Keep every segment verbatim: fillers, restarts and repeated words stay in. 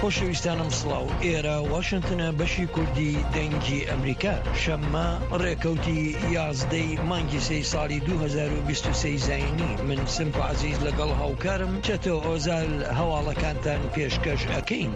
خۆشەویستانم سڵاو، ئێرە واشنگتنە بەشی کوردی دەنگی ئەمریکا. شەممە ڕێکەوتی یازدەی مانگی سەی ساڵی دوو هەزار و بیست و سێ زاینی. من سمپ عەزیز لەگەڵ هاوکارم چەتۆ ئۆزال هەواڵەکانتان پێشکەش ئەکەین.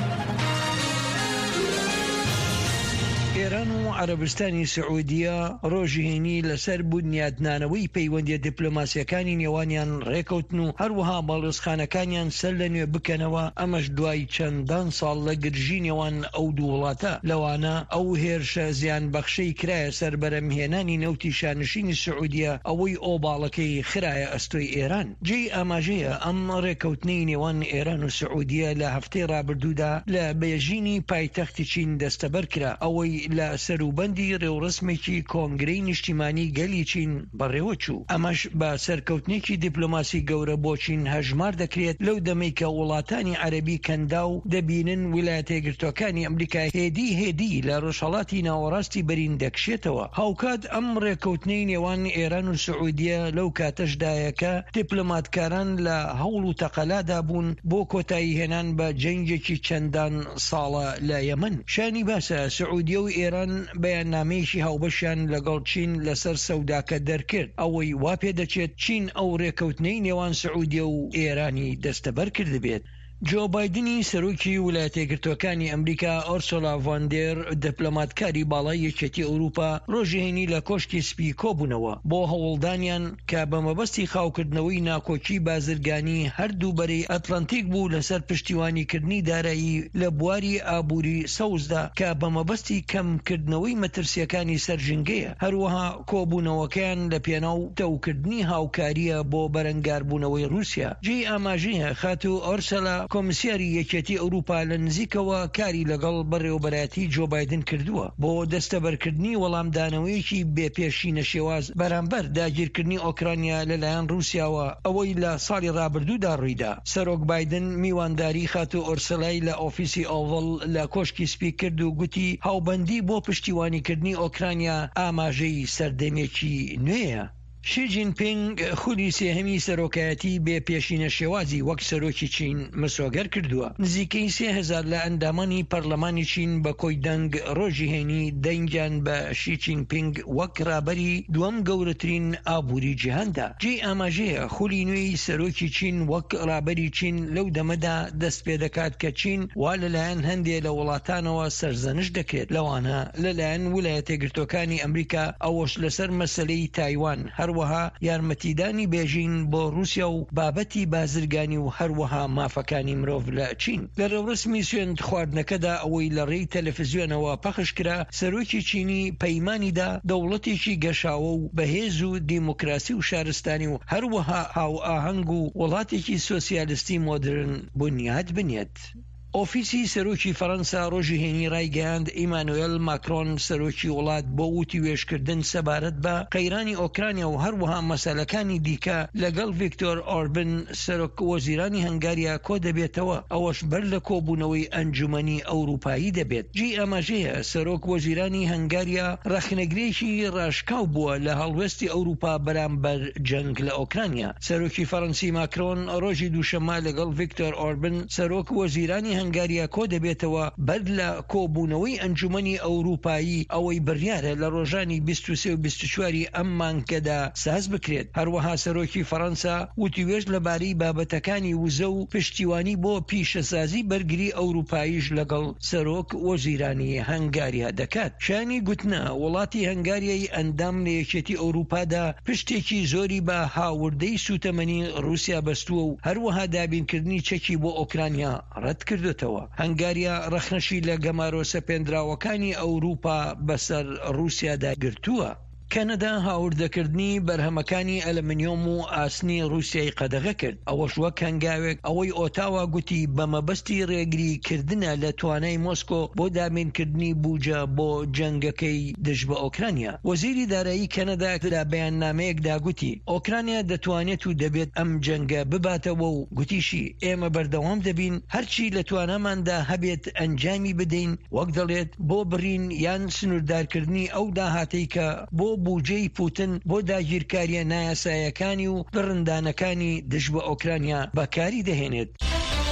ئێران و عەرەبستانی سعودیە ڕۆژی هێنی لەسەر بنیادنانەوەی پەیوەندیە دیپلۆماسیەکانی نێوانیان ڕێکەوتن و هەروەها باڵۆزخانەکانیان سەر لە نوێ بکەنەوە، ئەمەش دوای چەندان ساڵ لە گرژی نێوان ئەو دوو وڵاتە. لەوانە ئەو هێرشە زیان بەخشەی کرایە سەر بەرەمهێنانی نەوتی شانشینی سعودیە، ئەوەی ئۆباڵەکەی خرایە ئەستۆی ئێران. جێی ئاماژەیە ئەم ڕێکەوتنەی نێوان ئێران و سعودیە لە هەفتەی ڕابردوودا لە بێژینی پایتەختی چین دەستەبەر کرا، ئەوەی لە سەروبەندی ڕێوڕسمێکی کۆنگرەی نیشتیمانی گەلی چین بەڕێوە چوو. ئەمەش بە سەرکەوتنێکی دیپلۆماسی گەورە بۆ چین هەژمار دەکرێت لەو دەمەی کە وڵاتانی عەرەبی کەندا و دەبینن ویلایەتە یەکگرتووەکانی ئەمریکا هێدی هێدی لە ڕۆژهەڵاتی ناوەڕاستی بەرین دەکشێتەوە. هاوکات ئەم ڕێکەوتنەی نێوان ئێران و سعودیە لەو کاتەشدایەکە دیپلۆماتکاران لە هەوڵ و تەقەلادا بوون بۆ کۆتایی هێنان بە جەنگێکی چەندان ساڵە لە یەمەن. شانی باسە سعودیە و ئێران بەیاننامەیەکی هاوبەشیان لەگەڵ چین لەسەر سەوداکە دەرکرد، ئەوەی وا پێ دەچێت چین ئەو ڕێکەوتنەی نێوان سعودیە و ئێرانی دەستەبەر کردبێت. جۆ بایدنی سەرۆکی ویلایەتە یەکگرتووەکانی ئەمریکا ئۆرسولا ڤاندێر دەپلۆماتکاری باڵای یەکێتی ئەوروپا ڕۆژی هێنی لە کۆشکی سپی کۆبوونەوە بۆ هەوڵدانیان کە بە مەبەستی خاوکردنەوەی ناکۆکی بازرگانی هەردوو بەرەی ئەتلانتیک بوو لەسەر پشتیوانیکردنی دارایی لە بواری ئابووری سەوزدا کە بە مەبەستی کەمکردنەوەی مەترسیەکانی سەرژنگەیە. هەروەها کۆبوونەوەکەیان لە پێناو تەوکردنی هاوکاریە بۆ بەرەنگاربوونەوەی رووسیا. جێی ئاماژەیە خاتو ئۆرسولا کۆمسیاری یەکێتی ئەوروپا لە نزیکەوە کاری لەگەڵ بەڕێوەبەرایەتی جۆ بایدن کردووە بۆ دەستەبەرکردنی وەڵامدانەوەیەکی بێپێشینە شێواز بەرامبەر داگیرکردنی ئۆکرانیا لەلایەن رووسیاوە، ئەوەی لە ساڵی ڕابردوودا ڕوویدا. سەرۆک بایدن میوانداری خاتو ئۆرسلای لە ئۆفیسی ئۆڤڵ لە کۆشکی سپی کرد و گوتی هاوبەندی بۆ پشتیوانیکردنی ئۆکرانیا ئاماژەی سەردەمێکی نوێیە. شی جین پینگ خولی سێهەمی سەرۆکایەتی بێ پێشینە شێوازی وەک سەرۆکی چین مسۆگەر کردووە. نزیکەی سێ هەزار لە ئەندامانی پەرلەمانی چین بە کۆی دەنگ ڕۆژی هێنی دەنگیان بە شی جین پینگ وەک ڕابەری دووەم گەورەترین ئابووری جیهاندا. جێی ئاماژەیە خولی نوێی سەرۆکی چین وەک ڕابەری چین لەو دەمەدا دەست پێ دەکات کە چین وا لەلایەن هەندێک لە وڵاتانەوە سەرزەنش دەکرێت، لەوانە لەلایەن ویلایەتە یەکگرتووەکانی ئەمریکا ئەوەش لەسەر مەسەلەی تایوان، هەروەها یارمەتیدانی بێژین بۆ رووسیا و بابەتی بازرگانی و هەروەها مافەکانی مرۆڤ لە چین. لە ڕێوڕسمی سوێند خواردنەکەدا ئەوەی لە ڕێی تەلەڤیزیۆنەوە پەخش کرا، سەرۆکی چینی پەیمانیدا دەوڵەتێکی گەشاوە و بەهێز و دیموکراسی و شارستانی و هەروەها هاو ئاهەنگ و وڵاتێکی سۆسیالیستی مۆدرن بنیاد بنێت. ئۆفیسی سەرۆکی فەڕەنسا ڕۆژی هێنی ڕایگەیاند ئیمانوئێل ماکرۆن سەرۆکی وڵات بۆ وتی وێشکردن سەبارەت بە قەیرانی ئۆکرانیا و هەروەها مەسەلەکانی دیکە لەگەڵ ڤیکتۆر ئۆربن سەرۆک وەزیرانی هەنگاریا کۆ دەبێتەوە، ئەوەش بەر لە کۆبوونەوەی ئەنجومەنی ئەوروپایی دەبێت. جی ئەماژەیە سەرۆک وەزیرانی هەنگاریا ڕەخنەگرێکی ڕاشکاو بووە لە هەڵوێستی ئەوروپا بەرامبەر جەنگ لە ئۆکرانیا. سەرۆکی فەڕەنسی ماکرۆن ڕۆژی دووشەممە لەگەڵ ڤیکتۆر ئۆربن سەرۆک وەزیرانی هەنگاریا کۆ دەبێتەوە بەر لە کۆبوونەوەی ئەنجومەنی ئەوروپایی، ئەوەی بڕیارە لە ڕۆژانی بیست و سێ و بیست و چواری ئەم مانگەدا ساز بکرێت. هەروەها سەرۆکی فەڕەنسا وتیوێژ لەبارەی بابەتەکانی وزە و پشتیوانی بۆ پیشەسازی بەرگری ئەوروپاییش لەگەڵ سەرۆک وەزیرانی هەنگاریا دەکات. شانی گوتنە وڵاتی هەنگاریای ئەندام لە یەکێتی ئەوروپادا پشتێکی زۆری بە هاوردەی سوتەمەنی رووسیا بەستووە و هەروەها دابینکردنی چەکی بۆ ئۆکرانیا ڕەت کردوێتەوە. هەنگاریا ڕەخنەشی لە گەمارۆ سەپێنراوەکانی ئەوروپا بەسەر رووسیادا گرتووە. کەنەدا هاوردەکردنی بەرهەمەکانی ئەلمنیۆم و ئاسنی رووسیای قەدەغە کرد. ئەوەش وەک هەنگاوێک ئەوەی ئۆتاوا گوتی بە مەبەستی ڕێگریکردنە لە توانای مۆسکۆ بۆ دامینکردنی بوجە بۆ جەنگەکەی دژ بە ئۆکرانیا. وەزیری دارایی کەنەدا لە بەیاننامەیەکدا گوتی ئۆکرانیا دەتوانێت و دەبێت ئەم جەنگە بباتەوە و گوتیشی ئێمە بەردەوام دەبین هەرچی لە تواناماندا هەبێت ئەنجامی بدەین، وەک دەڵێت بۆ بڕین یان سنووردارکردنی ئەو داهاتەی کە بۆ بوجەی پوتن بۆ داگیرکاریە نایاسایەکانی و بڕندانەکانی دژ بە ئۆکرانیا بەکاری دەهێنێت.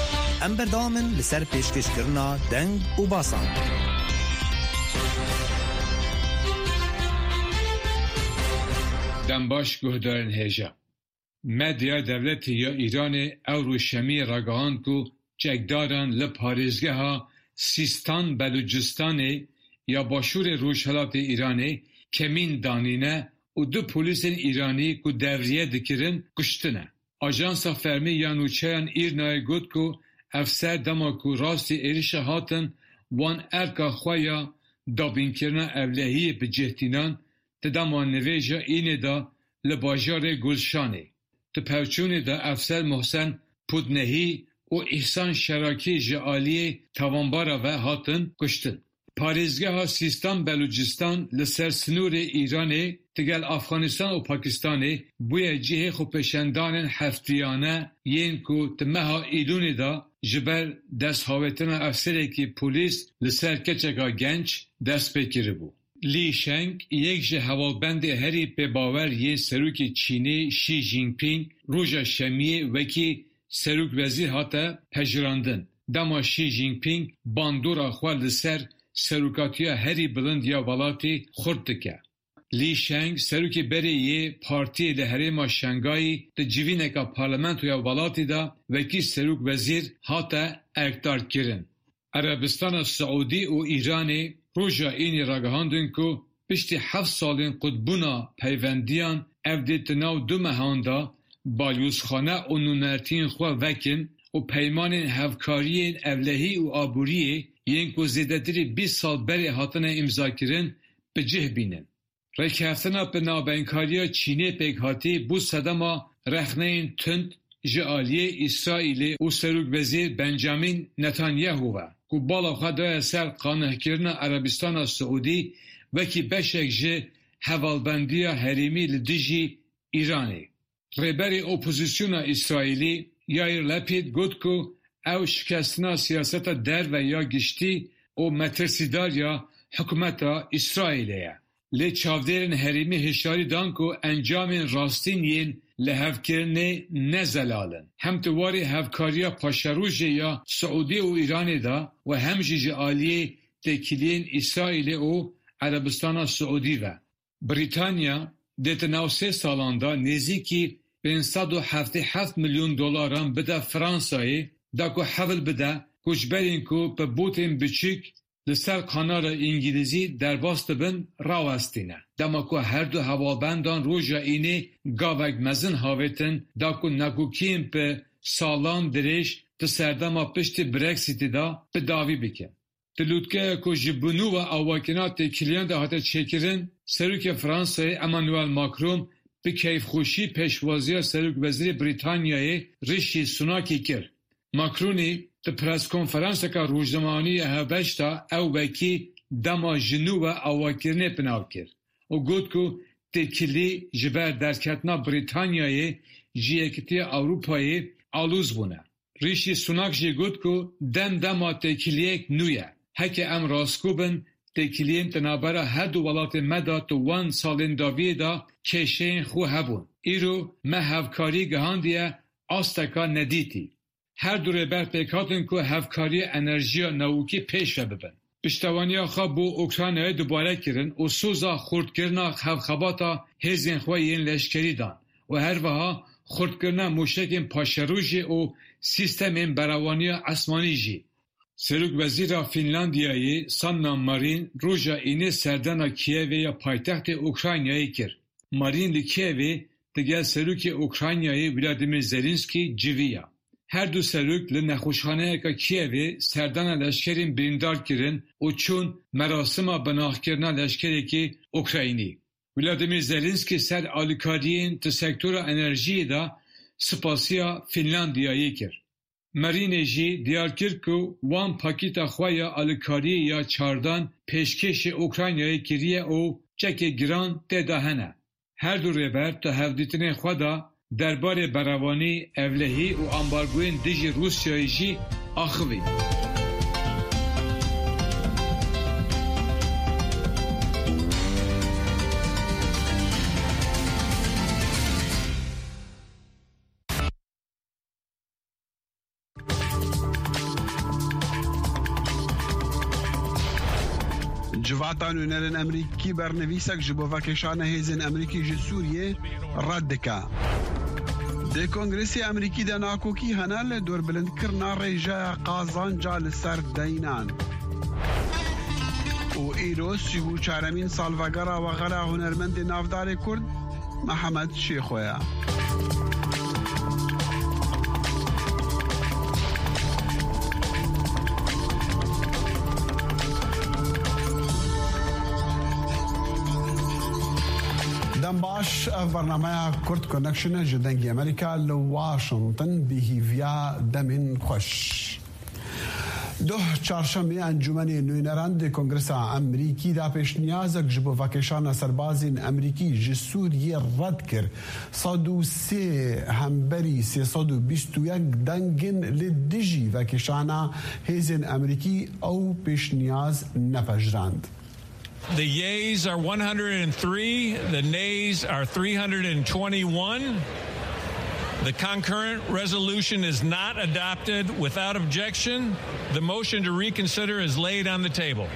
ام بردامن لسر پیشکش کرنا دنگ و باسان. دنباش گهدارن هیجا مدیا دولت یا ایران او روشمی راگهان کو چکدارن لپاریزگه ها سیستان بلوچستان یا باشور روشهلات ایرانی کمین دانینه و دو پولیس ایرانی کو devriye dikirin kuştune. Ajansa fermi yanûçeyan İrnayê got ku efser dema ku rastî êrişa hatin wan erka xwe ya dabînkirina evlehiyê bi cehtînan di dema nivêja înê da li bajarê Gulşanê. Di pevçûnê da efser Muhsen Pudnehî û İhsan Şerakî ji aliyê tawanbara ve hatin kuştin. Parêzgeha Sîstan Belûcistan li ser sinûrê Îranê digel Afganistan û Pakistanê bûye cihê xwepêşandanên heftiyane yên ku di meha Îlûnê da ji ber desthawetina efserekî polîs li ser keçeka genç dest pê kiribû. Li Sheng yek ji hevalbendê herî pêbawer yên serokê Çînê Xi Jinping roja şemiyê wekî serokvezîr hate pejirandin. Dema Xi Jinping bandora xwe li ser serokatiya herî bilind ya welatê xurt dike. Li Sheng serokê berê yê partiyê li herêma Şangayê di civîneka parlamentoya welatê da wekî serokvezîr hate erkdarkirin. Erebistana Siûdî û Îranê roja înê ragihandin ku piştî heft salên qutbûna peyvendiyan ev dê di nav du mehan da balyozxane û nûnertiyên xwe vekin û peymanên hevkariyên evlehî û aboriyê yên ku zêdetirî bîst sal berê hatine imzakirin bi cih bînin. Rêkeftina bi navbenkariya Çînê pêk hatî bû sedema rexneyên tund ji aliyê İsraîlê û serokvezîr Benjamin Netanyahu ve ku bala xwe daya ser qanihkirina Erebistana Siûdî wekî beşek ji hevalbendiya herêmî li dijî İranê. Rêberê opozisyona İsraîlî Yair Lapid got ku ew şikestina siyaseta derve ya giştî û metirsîdar ya hikûmeta İsraîlê ye. Lê çavdêrên herêmî hişyarî dan ku encamên rastîn yên li hevkirinê nezelalin. Hem ti warê hevkariya paşerojê ya Siûdî û Îranê da ve hem jî ji aliyê têkiliyên İsraîlê û Erebistana Siûdî ve. Britanya dê ti nav sê salan da nêzîkî pênc sed û heftê heft milyon dolaran bide Fransayê da ku hevil bide koçberên ku bi botên biçûk li ser kanara İngilîzî derbas dibin rawestîne. Dema ku her du hevalbendan roja înê gavek mezin havetin da ku nekûkiyên bi salan dirêj di serdema piştî Brexitê da bi davî bikin. Di lûtkeya ku ji binû ve awakîna têkiliyan de hate çêkirin, serokê Fransayê Emmanuel Macron bi keyfxweşî pêşwaziya serokvezîrê Brîtanyayê Rishi Sunakê kir. Macronî di preskonferanseka rojnamanî hevbeş da ew wekî dema jinû ve awakirinê pinav kir û got ku têkilî ji ber derketina Brîtanyayê ji Yekîtiya Ewropayê alûz bûne. Rishi Sunak jî got ku dem dema têkiliyek nû ye. Heke em rastgû bin têkiliyên di navbera her du welatên me da tu wan salên daviyê da kêşeyên xwe hebûn. Îro me hevkarî gihandiye asteka nedîtî. Her du rêber pêk hatin ku hevkariya enerjiya newûkî pêş ve bibin. Piştevaniya xwe bû Ukraynayê dubare kirin û soza xurtkirina hevxebata hêzên xwe yên leşkerî dan û her wiha xurtkirina mûşekên paşerojê û sîstemên berawaniya esmanî jî. Serokvezîra Finlandiyayê Sanna Marin roja înê serdana Kievê ya paytextê Ukraynayê kir. Marin li Kievê digel serokê Ukraynayê Vladimir Zelenskî civiya. Her du serok li nexweşxaneyeka Kievê serdana leşkerên birîndar kirin û çûn merasima binavkirina leşkerekî Ukraynî. Vladimir Zelenskî ser alîkariyên di sektora enerjiyê da spasiya Finlandiyayê kir. Marînê jî diyar kir ku wan pakêta xwe ya alîkariyê ya çardan pêşkêşê Ukraynayê kiriye û çekê giran tê de hene. Her du rêber di hevdîtinên xwe da derbarê beravanî, evlehî û ambargoyên dijî Rûsyayê jî axivî. جواتان ونرن امریکی برنویسک جبو وکشان هیزن امریکی جی سوریه رد دکا. د کنگرسی امریکی د ناکوکی هنال دور بلند کرنا ریجا قازان جال سر دینان و ایرو سیو چارمین سالوگرا و غرا هنرمند نافدار کرد محمد شیخویا. دم باش برنامه کرد کنکشن جدنگی امریکا لواشنطن بهیویا دمین خوش. دو چهارشنبه انجمن نوینران کنگرس امریکی دا پیش نیازک جبو وکشان سربازین امریکی جی سوریه رد کر صد و سه همبری سیصد و بیست و یک دنگن لدیجی وکشان هیزن امریکی او پیش نیاز نپجراند. The yeas are one hundred three, the nays are three hundred twenty-one. The concurrent resolution is not adopted without objection. The motion to reconsider is laid on the table.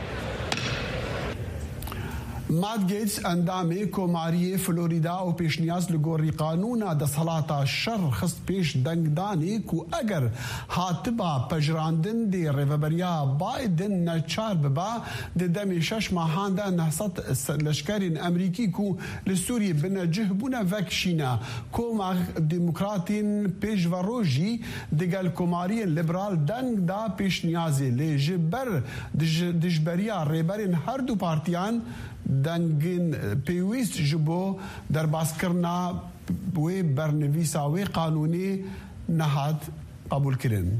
مات گیتس اندام کوماری فلوریدا او پیشنیاز لگوری قانونا د صلاة شر خست پیش دنگدانی کو اگر هاتبا پجراندن دی ریوبریا بایدن نچار ببا د دمی شش ماهان دا نحصت لشکرین امریکی کو لسوری بنجه بونا وکشینا کوما ديمقراطين پیش و روژی دگل کوماری لیبرال دنگ دا پیشنیازی لجبر دجبریا ریبرین هر دو پارتیان دنگین پیویست جبو در باسکرنا و برنویسا و قانونی نهاد قبول کرن.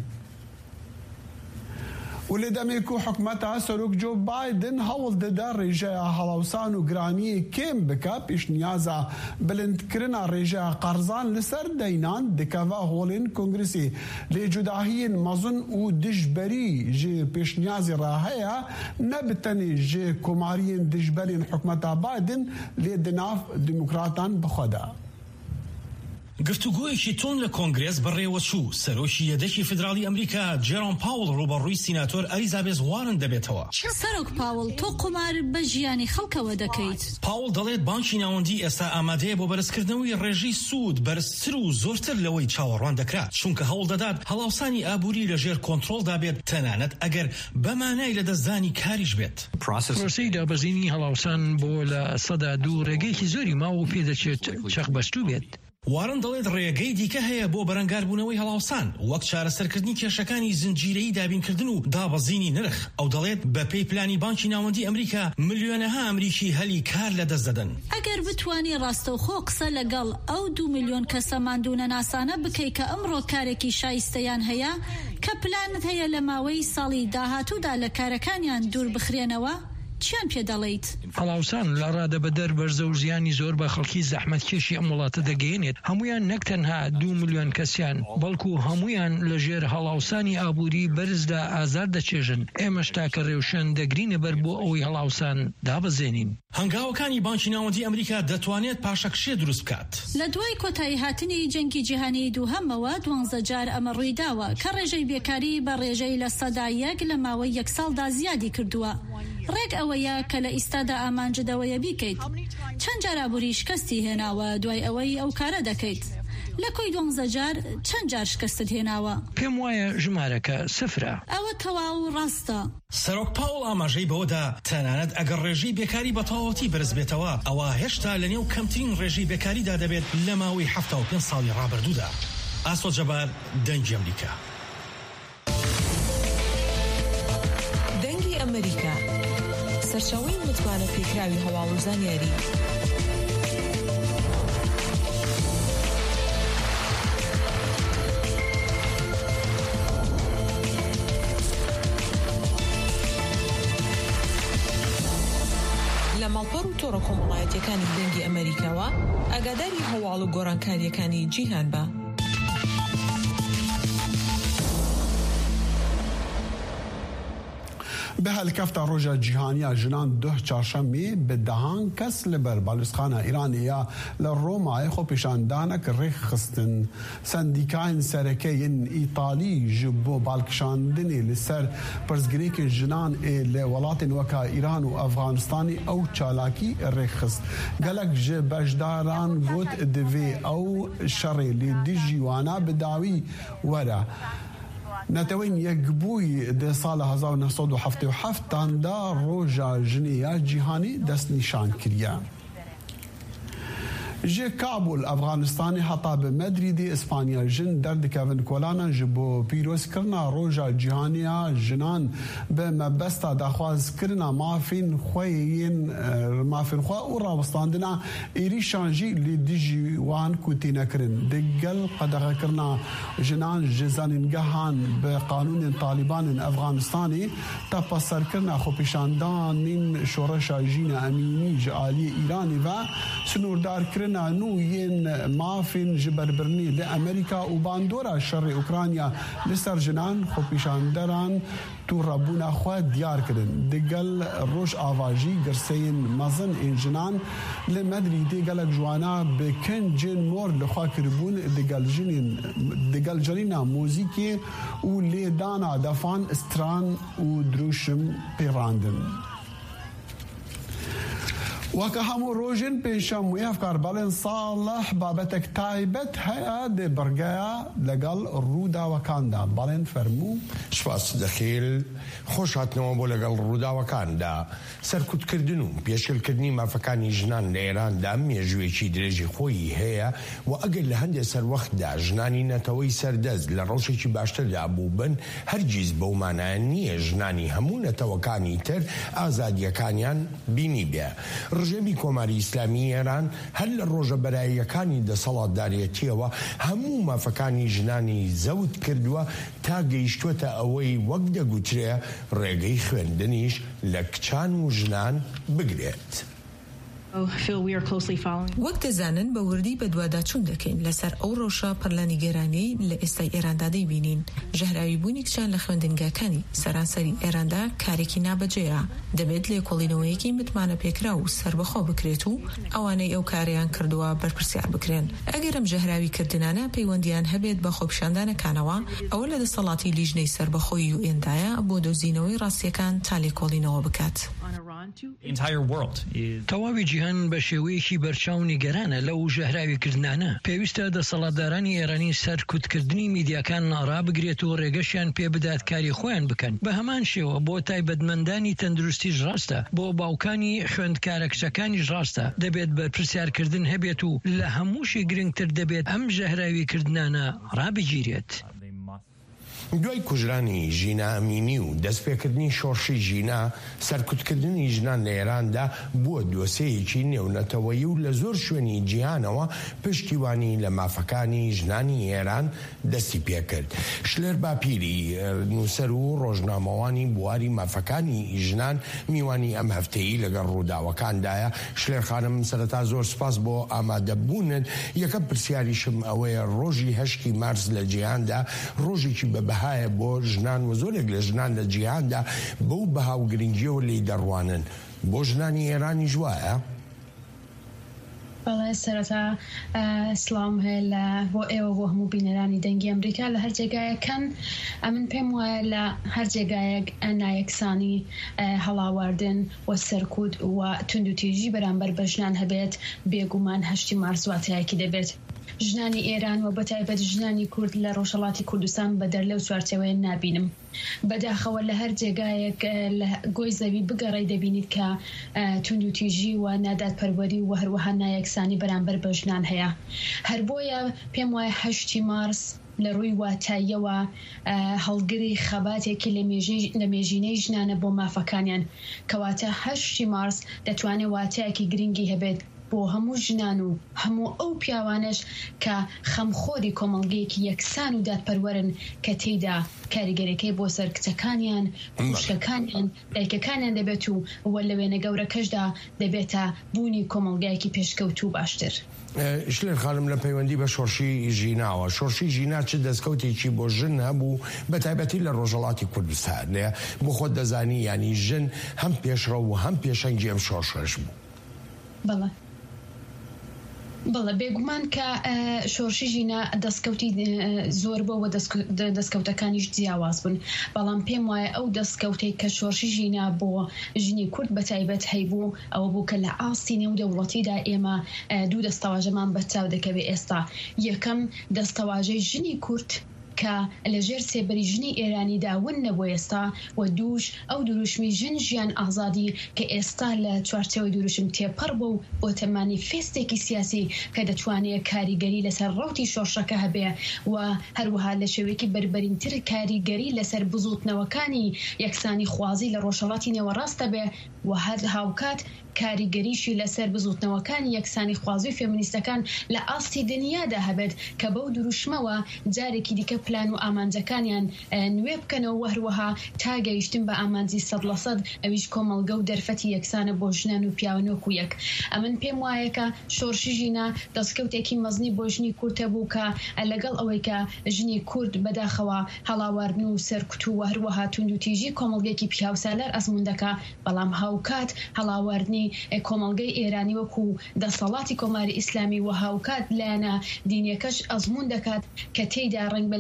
ولدميكو حكمتها سروك جو بايدن هول ددار رجاء هلاوسان وغراني كيم بكا بيش نيازا بلند كرنا رجاء قرزان لسر دينان دكافا هولين كونغرسي لجداهين مظن و دجبري جي بيش نيازي راهيا نبتني جي كوماريين دجبرين حكمتها بايدن لدناف ديمقراطان بخدا. گفتگویشی تون لکنگرس بڕێوە چوو سەرۆکی یەدەکی فدرالی ئەمریکا جێرۆم پاول ڕوبەڕووی سیناتۆر ئەلیزابێت وارن دەبێتەوە. سەرۆک پاول تۆ قمار بە ژیانی خەڵکەوە دەکەیت. پاول دەڵێت بانکی ناوەندی ئێستا ئامادەیە بۆ بەرزکردنەوەی ڕێژەی سوود بەرزتر و زۆرتر لەوەی چاوەڕوان دەکرات چونکە هەوڵ دەدات هەڵاوسانی ئابووری لەژێر کۆنتڕۆڵدا بێت تەنانەت ئەگەر بەمانای لەدەستدانی کاریش بێت. پرۆسەی دابەزینی هەڵاوسان بۆ لە سەدا دوو ڕێگەیەکی زۆری ماوە و پێدەچێت چەقبەستوو بێت. وارن دەڵێت ڕێگەی دیکە هەیە بۆ بەرەنگاربوونەوەی هەڵاوسان وەک چارەسەرکردنی کێشەکانی زنجیرەیی دابینکردن و دابەزینی نرخ ئەو دەڵێت بە پێی پلانی بانکی ناوەندی ئەمریکا ملیۆنەها ئەمریکی هەلی کار لەدەست دەدەن. ئەگەر بتوانی ڕاستەوخۆ قسە لەگەڵ ئەو دو میلیۆن کەسە ماندوونە ناسانە بکەی کە ئەمڕۆ کارێکی شایستەیان هەیە کە پلانت هەیە لە ماوەی ساڵی داهاتوودا لە کارەکانیان دوور بخرێنەوە چیان پێ دەڵێیت؟ هەڵاوسان لە ڕادەبەدەر بەرزە و زیانی زۆر بە خەڵکی زەحمەتکێشی ئەم وڵاتە دەگەیەنێت هەمویان نەک تەنها دوو ملیۆن کەسیان بەڵکو هەمویان لەژێر هەڵاوسانی ئابووری بەرزدا ئازار دەچێژن ئێمەش تاکە ڕێوشێن دەگرینە بەر بۆ ئەوەی هەڵاوسان دابەزێنین. هەنگاوەکانی بانکی ناوەندی ئەمریکا دەتوانێت پاشەکشێ دروست بکات. لە دوای کۆتایی هاتنی جەنگی جیهانی دووهەمەوە دوانزە جار ئەمە ڕوویداوە کە ڕێژەی بێکاری بە ڕێژەی لە سەدا یەک لە ماوەی یەک ساڵدا زیادی کردووە. ڕێک ئەوەیە کە لە ئیستادا ئامانجدەوەیە بیکەیت چەند جار ئابووری شکستی هێناوە دوای ئەوەی ئەو کارە دەکەیت لە کۆی دوانزە جار چەند جار شکستت هێناوە؟ پێم وایە ژمارەکە سفرە. ئەوە تەواو ڕاستە. سەرۆک پاوڵ ئاماژەی بەوەدا تەنانەت ئەگەر ڕێژەی بێکاری بە تەواوەتی بەرز بێتەوە ئەوە هێشتا لە نێو کەمترین ڕێژەی بێکاریدا دەبێت لە ماوەی هەفتە و پێنج ساڵی ڕابردوودا. ئاسۆ جەبار دەنگی ئەمریکا. دەنگی ئەمریکا سەرچاوەی متمانە پێکراوی هەواڵ و زانیاری. لە ماڵپەڕ و تۆڕە کۆمەڵایەتیەکانی دەنگی ئەمریکاوە ئاگاداری هەواڵ و گۆڕانکاریەکانی جیهان بە. به هەلکەفتە ڕۆژە جیهانیا ژنان دوه چارشەمێ bi dehan kes li ber balûsxana Îranê ya li Romayê xwe pêşandanek rêk xistin. Sendîkayên serekeyên Îtalî ji bo balkişandinê li ser pirsgirêkên jinan ê li welatên weka Îran û Efganistanê ew çalakî rêk xist. Gelek ji beşdaran got divê ew şerê lê dijî wana bi dawî were. نەتەوەی یەکبووی دە ساڵە هەزار و نەسەد و هەفتە و هەفتاندا ڕۆژە ژنێیە جیهانی دەست نیشان کردە. ji Kabûl Efganistanê heta bi Medrîdê İspanya jin derdikevin kolanan ji bo pîrozkirina roja cîhaniya jinan bi mebesta daxwazkirina mafên xwe yên mafên xwe û rawestandina êrîşan jî li dijî wan ku tênekirin. Digel qedexekirina jinan ji zanîngehan bi qanûnên Talîbanên Efganistanê tepaserkirina xwepêşandanên şoreşa jîna emînî ji aliyê Îranê ve sunûrdarkirin nû yên mafên ji berbirinê li Amerîka û bandora şerê Ukrayna li ser jinan xwepêşanderan tûrebûna xwe diyar kirin. Digel Rojava jî girseyên mezin ên jinan li Medrîdê gelek jwana bi kincên mor li xwe kiribûn digel jinên digel cerîna mûzîkê û lêdana defan stran û drûşim pêrandin. وەکە هەموو ڕۆژین پێشەمووی هەفکاربەڵێن ساڵح بابەتێک تایبەت هەیە دێ بەرگەیە لەگەڵ ڕووداوەکاندا بەڵێن فەرموو سپاس دەخێل خۆش هاتنەوە بۆ لەگەڵ ڕووداوەکاندا سەرکوتکردن و پێشکەلکردنی مافەکانی ژنان لە ئێراندا مێژوێکی درێژی خۆی هەیە و ئەگەر لە هەندێک سەروەختدا ژنانی نەتەوەی سەردەست لە ڕەوشێکی باشتردا بوو بن هەرگیز بەومانایان نییە ژنانی هەموو نەتەوەکانی تر ئازادیەکانیان بینی بێ. ڕژێمی کۆماری ئیسلامی ئێران هەر لە ڕۆژە بەراییەکانی دەسەڵاتدارەتیەوە هەموو مافەکانی ژنانی زەوت کردووە تا گەیشتووەتە ئەوەی وەک دەگوترێ ڕێگەی خوێندنیش لە کچان و ژنان بگرێت. وەک دەزانن بە وردی بە دوواداچوون دەکەین لەسەر ئەو ڕۆژە پڕ لە نیگەرانی لە ئێستای ئێراندا دەیبینین. ژەهراوی بوونی کچان لە خوێندنگاکانی سەرانسەری ئێراندا کارێکی نابەجێیە. دەبێت لێکۆڵینەوەیەکی متمانە پێکرا و سربەخۆ بکرێت و ئەوانەی ئەو کاریان کردووە بەرپرسیار بکرێن. ئەگەر ئەم ژەهراوی کردنانە پەیوەندیان هەبێت بە خۆپیشاندانەکانەوە ئەوە لە دەسەڵاتی لیژنەی سربەخۆی یو ئێندایە بۆ دۆزینەوەی ڕاستیەکان تا لێکۆڵینەوە بکات. تەواوی جیهان بە شێوەیەکی بەرچاو نیگەرانە لەو ژەهراویکردانە. پێویستە دەسەڵاتدارانی ئێرانی سەرکوتکردنی میدیاکان ڕابگرێت و ڕێگەشیان پێ بدات کاری خۆیان بکەن. بە هەمان شێوە بۆ تایبەتمەندانی تەندروستیش ڕاستە، بۆ باوکانی خوێندکارە کچەکانیش ڕاستە دەبێت بەرپرسیارکردن هەبێت و لە هەمووشی گرنگتر دەبێت ئەم ژەهراویکردانە ڕابگیرێت. دوای کوژرانی ژینا ئەمینی و دەستپێکردنی شۆڕشی ژینا سەرکوتکردنی ژنان لە ئێراندا بووە دۆسەیەکی نێونەتەوەیی و لە زۆر شوێنی جیهانەوە پشتیوانی لە مافەکانی ژنانی ئێران دەستی پێکرد. شلێر باپیری نووسەر و ڕۆژنامەوانی بواری مافەکانی ژنان میوانی ئەم هەفتەیی لەگەڵ ڕووداوەکاندایە. شلێر خانم سەرەتا زۆر سپاس بۆ ئامادەبوونن. یەکەم پرسیاریشم ئەوەیە ڕۆژی هەشتی مارس لە جیهاندا ڕۆژێکی بە بەهایە بۆ ژنان و زۆرێک لە ژنان لە جیهاندا بەو بەها و گرنگیەوە لێی دەڕوانن. بۆ ژنانی ئێرانی جوایە؟ بەڵێ سەرەتا سڵام هەیە لە بۆ ئێوە بۆ هەموو بینەرانی دەنگی ئەمریکا لە هەر جێگایەکەن. ئەمن پێم وایە لە هەر جێگایەک نایەکسانی هەڵاواردن و سەرکوت و توندوتیژی بەرامبەر بە ژنان هەبێت بێگومان هەشتی مارس واتایەکی دەبێت. ژنانی ئێران و بەتایبەت ژنانی کورد لە ڕۆژهەڵاتی کوردستان بە دەرلەو چوارچێوەیە نابینم. بەداخەوە لە هەر جێگایەک لە گۆی زەوی بگەڕی دەبینیت کە توندوتیژی و نادادپەروەری و هەروەها نایەکسانی بەرامبەر بە ژنان هەیە. هەر بۆیە پێم وایە هەشتی مارس لە ڕووی واتاییەوە هەڵگری خەباتێکی لە مێژینەی ژنانە بۆ مافەکانیان کەواتە هەشتی مارس دەتوانێت واتایەکی گرنگی هەبێت بۆ هەموو ژنان و هەموو ئەو پیاوانش کە خەمخۆری کۆمەڵگەیەکی یەکسان و دادپەروەرن کە تێیدا کاریگەریەکەی بۆ سەر کچەکانیان خوشکەکانیان دایکەکانیان دەبێت و وە لە وێنە گەورەکەشدا دەبێتە بوونی کۆمەڵگایەکی پێشکەوت و باشتر. شلێن خانم لە پەیوەندی بە شۆرشی ژیناوە شۆرشی ژینا چ دەستکەوتێکی بۆ ژن هەبوو بە تایبەتی لە ڕۆژەڵاتی کوردستان لێ بۆ خۆت دەزانی ینی ژن هەم پێشڕە و هەم پێشەنگی ئەم شۆرشەش بوو. بەڵێ بەڵێ بێگومان کە شۆرشی ژینا دەستکەوتی زۆر بۆەوە دەستکەوتەکانیش جیاواز بوون بەڵام پێم وایە ئەو دەستکەوتەی کە شۆرشی ژینا بۆ ژنی کورد بە تایبەت هەیبوو ئەوە بوو کە لە ئاستی نێودەوڵەتیدا ئێمە دوو دەستەواژەمان بەرچاو دەکەوێت ئێستا یەکەم دەستەواژەی ژنی کورد کە لەژێر سێبەری ژنی ئێرانیدا ون نەبوو ئێستا و دووش ئەو دروشمی ژن ژیان ئازادی کە ئێستا لە چوارچەوەی دروشم تێپەڕ بوو بۆ تەمانی فێستێکی سیاسی کە دەتوانێت کاریگەری لەسەر ڕەوتی شۆرشەکە هەبێ و هەروەها لە شێوەیەکی بربەرینتر کاریگەری لەسەر بزوتنەوەکانی یەکسانی خوازی لە ڕۆژهەڵاتی نێوەڕاستە بێ و هەر هاوکات کاریگەریشی لەسەر بزوتنەوەکانی یەکسانی خوازی فێمینیستەکان لە ئاستی دنیادا هەبێت کە بەو دروشمەوە جارێکی دیکە پلان و ئامانجەکانیان نوێ بکەنەوە و هەروەها تا گەیشتن بە ئامانجی سەد لە سەد ئەویش کۆمەڵگە و دەرفەتی یەکسانە بۆ ژنان و پیاوەنۆک و یەک. ئەمن پێم وایە کە شۆرشی ژینا دەستکەوتێکی مەزنی بۆ ژنی کورتە بوو کە لەگەڵ ئەوەی کە ژنی کورد بەداخەوە هەڵاواردن و سەرکوت و هەروەها توندوتیژی کۆمەڵگەیەکی پیاوسالار ئەزمون دەکا بەڵام هاوکات هەڵاواردنی کۆمەڵگەی ئێرانی وەکو دەسەڵاتی کۆماری ئیسلامی و هاوکات لایەنە دینیەکەش ئەزمون دەکات کە تێیدا ڕنگ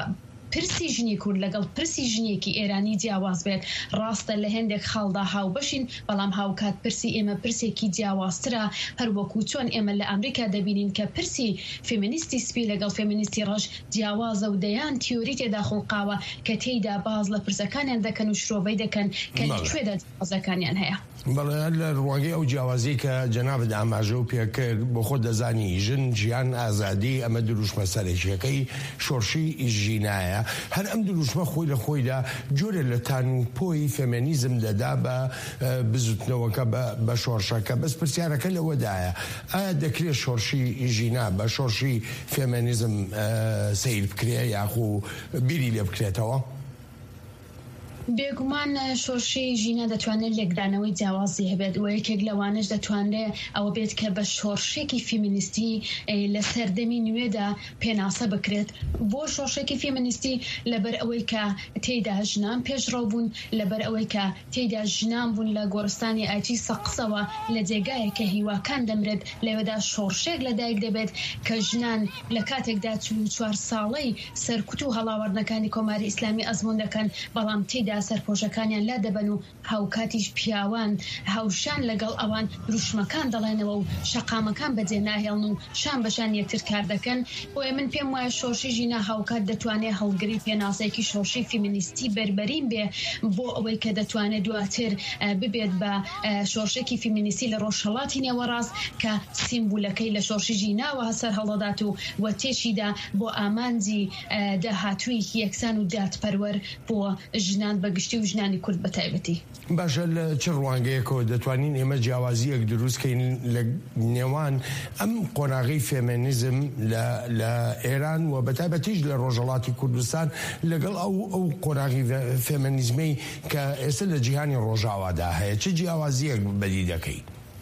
پرسی ژنی کورد لەگەڵ پرسی ژنێکی ئێرانی جیاواز بێت ڕاستە لە هێندێک خاڵدا هاو بەشین بەڵام هاوکات پرسی ئێمە پرسێکی جیاوازترە هەروەکو چۆن ئێمە لە ئەمریکا دەبینین کە پرسی فێمینیستی سپی لەگەڵ فێمینیستی ڕەش جیاوازە و دەیان تیۆری تێدا خوڵقاوە کە تێیدا باز لە پرسەکانیان دەکەن و شرۆڤەی دەکەن کە لەکوێدا جیاوازەکانیان هەیە. بەڵێ لە ڕواگەی ئەو جیاوازی کە جەنابەت ئاماژە و پێکرد بۆ خۆ دەزانی ژن ژیان ئازادی ئەمە دروشمە سەرێکیەکەی شۆرشی ژینایە هەر ئەم دروشمە خۆی لە خۆیدا جۆرە لە تانپۆی فێمینیزم دەدا بە بزوتنەوەکە بە شۆرشەکە بەس پرسیارەکە لەوەدایە ئایا دەکرێت شۆرشی ژینا بە شۆرشی فێمینیزم سیر بکرێ یاخو بیری لێ بکرێتەوە؟ بێگومان شۆرشی ژینە دەتوانێت لێکدانەوەی جیاوازی هەبێت و یەکێک لەوانش دەتوانێت ئەوە بێت کە بە شۆرشێکی فیمینیستی لە سەردەمی نوێدا پێناسە بکرێت بۆ شۆرشێکی فیمینیستی لەبەر ئەوەی کە تێیدا ژنان پێشڕۆ بوون لەبەر ئەوەی کە تێیدا ژنان بوون لە گۆڕستانی ئایتی سەقسەوە لە جێگایەکە هیواکان دەمرێت لەوێدا شۆرشێک لەدایک دەبێت کە ژنان لە کاتێکدا چوار ساڵەی سەرکوت و هەڵاوەردنەکانی کۆماری ئیسلامی ئەزمون دەکەن بەڵام تێیدا سەرپۆشەکانیان لا دەبن و هاوکاتیش پیاوان هاوشان لەگەڵ ئەوان دروشمەکان دەڵێنەوە و شەقامەکان بەجێ ناهێڵن و شان بەشان یەکتر کار دەکەن بۆیە من پێم وایە شۆرشی ژینا هاوکات دەتوانێت هەڵگری پێناسەیەکی شۆرشی فیمینیستی بربەرین بێ بۆ ئەوەی کە دەتوانێت دواتر ببێت بە شۆرشێکی فیمینیستی لە ڕۆژهەڵاتی نێوەڕاست کە سیمبولەکەی لە شۆرشی ژیناوە هەسەر هەڵەدات و وە تێشیدا بۆ ئامانجی داهاتوویەکی یەکسان و دادپەروەر بۆ ژنان بەگشتی و ژنانی کورد بە تایبەتی. باشە لە چ ڕوانگەیەکەوە دەتوانین ئێمە جیاوازیەک دروستکەین لە نێوان ئەم قۆناغی فێمینیزم لە ئێران و بە تایبەتیش لە ڕۆژهەڵاتی کوردستان لەگەڵ ئەو ئەو قۆناغی فێمینیزمەی کە ئێستا لە جیهانی ڕۆژاوادا هەیە چه جیاوازیەک بەدی دەکەی؟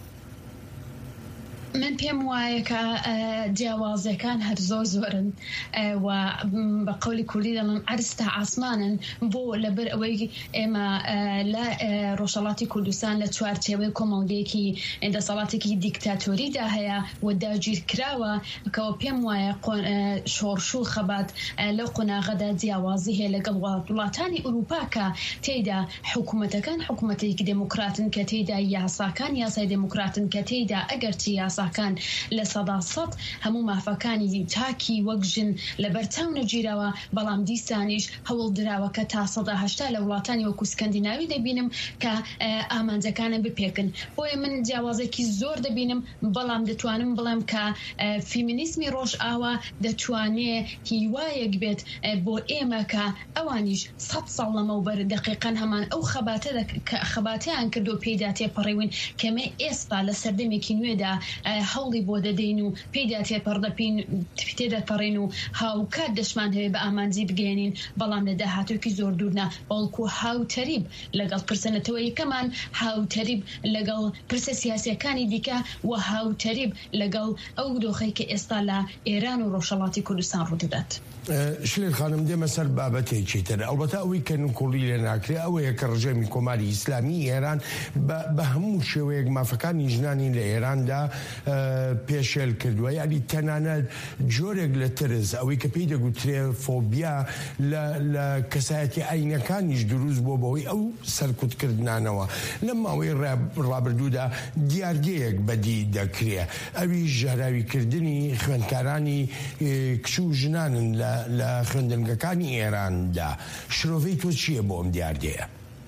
من پێم وایە کە جیاوازەکان هەر زۆر زۆرن و بە قەولی کوردی دەڵێن عەرزتە عاسمانن بۆ لەبەر ئەوەی ئێمە لە ڕۆژهەڵاتی کوردستان لە چوارچێوەی کۆمەڵگەیەکی دەسەڵاتێکی دیکتاتۆریدا هەیە و داگیرکراوە کەەوە پێم وایە شۆرش و خەبات لەو قۆناغەدا جیاوازی هەیە لەگەڵ وڵاتانی ئوروپا کە تێیدا حکوومەتەکان حکوومەتێکی دموکراتن کە تێیدا یاساکان یاسای دموکراتن کە تێیدا ئەگەرچی یاسا کان لە سەدا سەد هەموو مافەکانی تاکی وەک ژن لە بەرچاو نەگیراوە بەڵام دیسانیش هەوڵ دراوە کە تا سەدا هەشتا لە وڵاتانی وەکو سکەندیناوی دەبینم کە ئامانجەکانە بپێکن بۆیە من جیاوازێکی زۆر دەبینم بەڵام دەتوانم بڵێم کە فیمینیزمی ڕۆژ ئاوا دەتوانێت هیوایەک بێت بۆ ئێمە کە ئەوانیش سەد ساڵ لەمەوبەر دقیقەن هەمان ئەو خەباتەیان کردو پێیدا تێپەڕێوین کەمە ئێستا لە سەردەمێکی نوێدا هەوڵی بۆ دەدەین و پێدا تێپەڕدەپین تێدەپەڕین و هاوکات دەشمان هەیە بە ئامانجی بگەێنین بەڵام لە داهاتوێکی زۆر دوورنا بەڵکو هاوتەریب لەگەڵ پرسەنەتەوە یەکەمان هاوتەریب لەگەڵ پرسە سیاسیەکانی دیکە و هاوتەریب لەگەڵ ئەو دۆخەی کە ئێستا لە ئێران و ڕۆژهەڵاتی کوردستان ڕوودەدات. شلێر خانم دێمە سەر بابەتێکی تر ئەلبەتە ئەوەی کە نوکوڵی لێ ناکرێ ئەوەیە کە ڕژێمی کۆماری ئیسلامی ئێران بە هەموو شێوەیەک مافەکانی ژنانی لە ئێراندا پێشێل کردووە یعنی تەنانەت جۆرێک لە ترس ئەوەی کە پێی دەگوترێ فۆبیا لە کەسایەتی ئاینەکانیش دروست بۆ بەوەی ئەو سەرکوتکردنانەوە لەم ماوەی ڕابردوودا دیارگەیەک بەدی دەکرێ ئەوی ژەراویکردنی خوێندکارانی کچ و ژنانن لە خوێندنگەکانی ئێراندا شرۆڤەی تۆ چییە بۆ ئەم دیاردەیە؟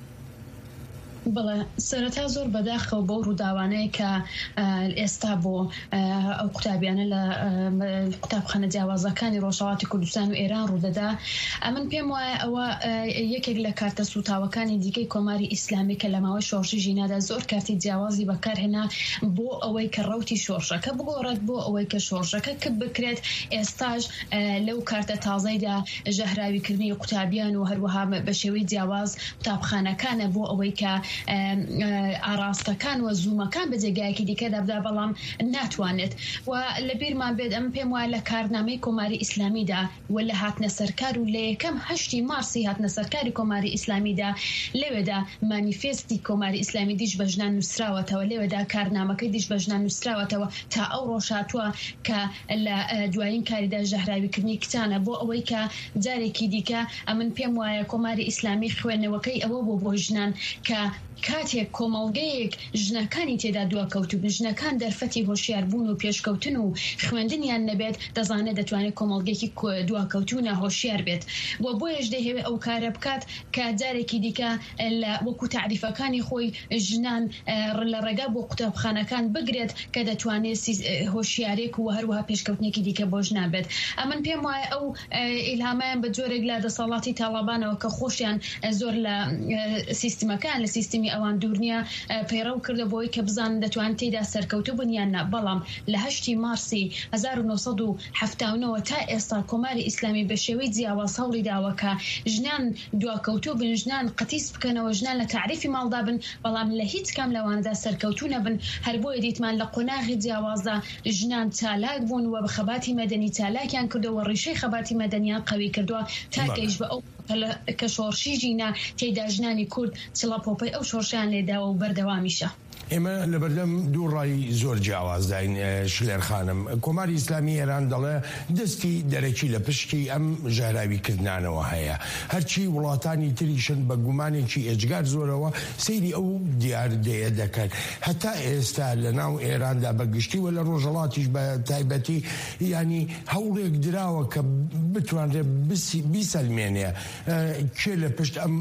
بڵێ سەرەتا زۆر بەداخەوە بۆ ڕووداوانەیە کە ئێستا بۆ ئەو قوتابیانە لە قوتابخانە جیاوازەکانی ڕۆژهەڵاتی کوردستان و ئێران ڕوودەدا ئەمن پێم وایە ئەوە یەکێک لە کارتە سوتاوەکانی دیکەی کۆماری ئیسلامی کە لە ماوەی شۆڕشی ژینادا زۆر کارتی جیاوازی بەکارهێنا بۆ ئەوەی کە ڕەوتی شۆڕشەکە بگۆڕێت بۆ ئەوەی کە شۆڕشەکە کرد بکرێت ئێستاش لەو کارتە تازەیدا ژەهراویکردنی قوتابیان و هەروەها بە شێوەی جیاواز قوتابخانەکانە بۆ ئەوەی کە ئاراستەکان و زوومەکان بە جێگایەکی دیکە دەبدا بەڵام ناتوانێت و لە بیرمان بێت ئەم پێم وایە لە کارنامەی کۆماری ئیسلامیدا و لە هاتنە سەرکار و لە یەکەم هەشتی مارسی هاتنە سەرکاری کۆماری ئیسلامیدا لەوێدا مانیفێستی کۆماری ئیسلامی دیش بە ژنان نووسراوەتەوە لەوێدا کارنامەکەی دیش بە ژنان نووسراوەتەوە تا ئەو ڕۆژ هاتووە کە لە دوایین کاریدا ژەهراویکردنی کچانە بۆ ئەوەی کە جارێکی دیکە ئەمن پێم وایە کۆماری ئیسلامی خوێندنەوەکەی ئەوە بۆ بۆ ژنان کە کاتێک کۆمەڵگەیەک ژنەکانی تێدا دواکەوتوبن ژنەکان دەرفەتی هۆشیاربوون و پێشکەوتن و خوێندنیان نەبێت دەزانێت دەتوانێت کۆمەڵگەیەکی دواکەوتونە هۆشیار بێت بۆ بۆیش دەهێوێت ئەو کارە بکات کە جارێکی دیکە لە وەکو تعریفەکانی خۆی ژنان لە ڕێگا بۆ قوتابخانەکان بگرێت کە دەتوانێت هۆشیارێک و هەروەها پێشکەوتنێکی دیکە بۆ ژنان بێت ئەمن پێم وایە ئەو ئیلهامیان بە جۆرێک لە دەسەڵاتی تاڵابانەوە کە خۆشیان زۆر لە سیستمەکان لە سیستمی ئەوان دوور نییە پەیڕەو کردە بۆی کە بزانن دەتوان تێدا سەرکەوتو بنیاننا بەڵام لە هەشتی مارسی هەزار و نۆ سەد و هەفتاد و نۆ تا ئێستا کۆماری ئیسلامی بە شێوەی جیاواز هەوڵی داوە کە ژنان دواکەوتو بن ژنان قەتیس بکەنەوە ژنان لە تعریفی ماڵدا بن بەڵام لە هیچ کام لەوانەدا سەرکەوتو نەبن هەر بۆیە دیتمان لە قۆناغی جیاوازدا ژنان چالاک بوون و بە خەباتی مەدەنی چالاکیان کردەوە ڕیشەی خەباتی مەدەنیان قەوی کردووە تا گەیشت بە ئەو کە شۆڕشی ژینە تێدا ژنانی کورد چڵە پۆپەی ئەو شۆڕشیان لێداوە و بەردەوامیشە. ئێمە لە بەردەم دوو ڕای زۆر جیاوازداین شلێر خانم کۆماری ئیسلامی ئێران دەڵێ دەستی دەرەکی لە پشتی ئەم ژاراویکردنانەوە هەیە هەرچی وڵاتانی تریشن بە گومانێکی ئێجگار زۆرەوە سەیری ئەو دیاردەیە دەکەن هەتا ئێستا لە ناو ئێراندا بەگشتی و لە ڕۆژهەڵاتیش بە تایبەتی ینی هەوڵێک دراوە کە بتوانرێت بیسەلمێنێ کێ لە پشت ئەم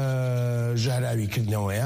ژاراویکردنەوەیە؟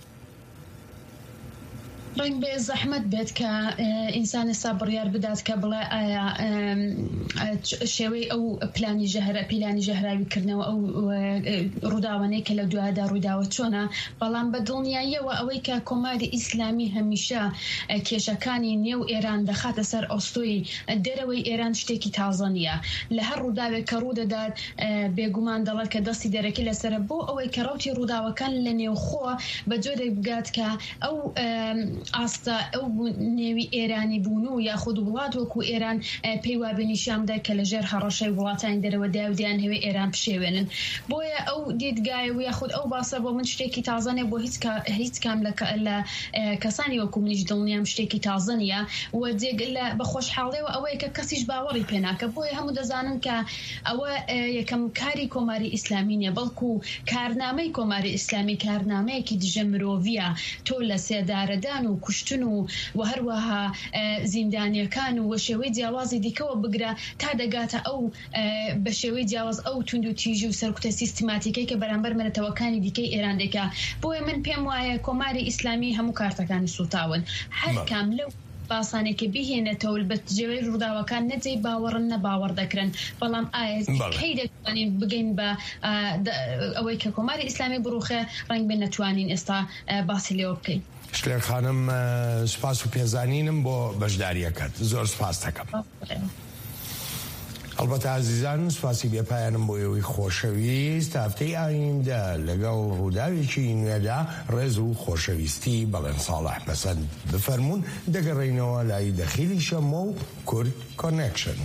ڕنگ بێ زەحمەت بێت کە ئینسان ئێستا بڕیار بدات کە بڵێ ئایا شێوەی ئەو پلانی ژەهرە پیلانی ژەهراویکردنەوە ئەو ڕووداوانەی کە لە دوایدا ڕوویداوە چۆنە بەڵام بە دڵنیاییەوە ئەوەی کە کۆماری ئیسلامی هەمیشە کێشەکانی نێو ئێران دەخاتە سەر ئۆستۆی دەرەوەی ئێران شتێکی تازە نیە لە هەر ڕووداوێک کە ڕوودەدات بێگومان دەڵێت کە دەستی دەرەکی لەسرە بۆ ئەوەی کە ڕەوتی ڕووداوەکان لە نێوخۆ بە جۆرێک بگات کە ئەو ئاستا ئەو نێوی ئێرانی بوون و یاخود وڵات وەکو ئێران پێی وابنیشامدا کە لەژێر هەڕەشەی وڵاتانی دەرەوە داودیان هەوێ ئێران پشێوێنن بۆیە ئەو دیدگایە و یاخود ئەو باسە بۆ من شتێکی تازانێ بۆ هیچ کام لە کەسانی وەکو منیش دڵنیام شتێکی تازە نیە و جێگ بە خۆشحاڵیەوە ئەوەیە کە کەسیش باوەڕی پێناکە بۆیە هەموو دەزانن کە ئەوە یەکەم کاری کۆماری ئیسلامی نیە بەڵکو کارنامەی کۆماری ئیسلامی کارنامەیەکی دژە مرۆڤیە تۆ لە سێدارەدان و کوشتن و و هەروەها زیندانیەکان و شێوەی جیاوازی دیکەوە بگرە تا دەگاتە ئەو بە شێوەی جیاواز ئەو تونند و تیژی و سەرکوتە سیستماتیکەی کە بەرامبەر منەتەوەکانی دیکەی ئێران دەکا بۆیە من پێم وایە کۆماری ئیسلامی هەموو کارتەکانی سوتاون هەر کام لەو باسانێکی بهێنێتەوە بە جێوەی ڕووداوەکان نەجێی باوەڕن نە باوەڕ دەکرن بەڵام ئایا کەی دەتوانین بگەین بە ئەوەی کە کۆماری ئیسلامی بڕوخێ ڕەنگ بێ نەتوانین ئێستا باسی لێوە بکەین. شلێر خانم سوپاس و پێزانینم بۆ بەشداریەکەت زۆر سوپاس دەکەم. ئەلبەتە عزیزان سوپاسی بێپایانم بۆ ئێوەی خۆشەویست هەفتەی ئایندە لەگەڵ ڕووداوێکی نوێدا ڕێز و خۆشەویستی بەڵێن ساڵح بەسەند بفەرمونون دەگەڕێینەوە لای دەخیلی شەمە و کورد کۆنێکشن.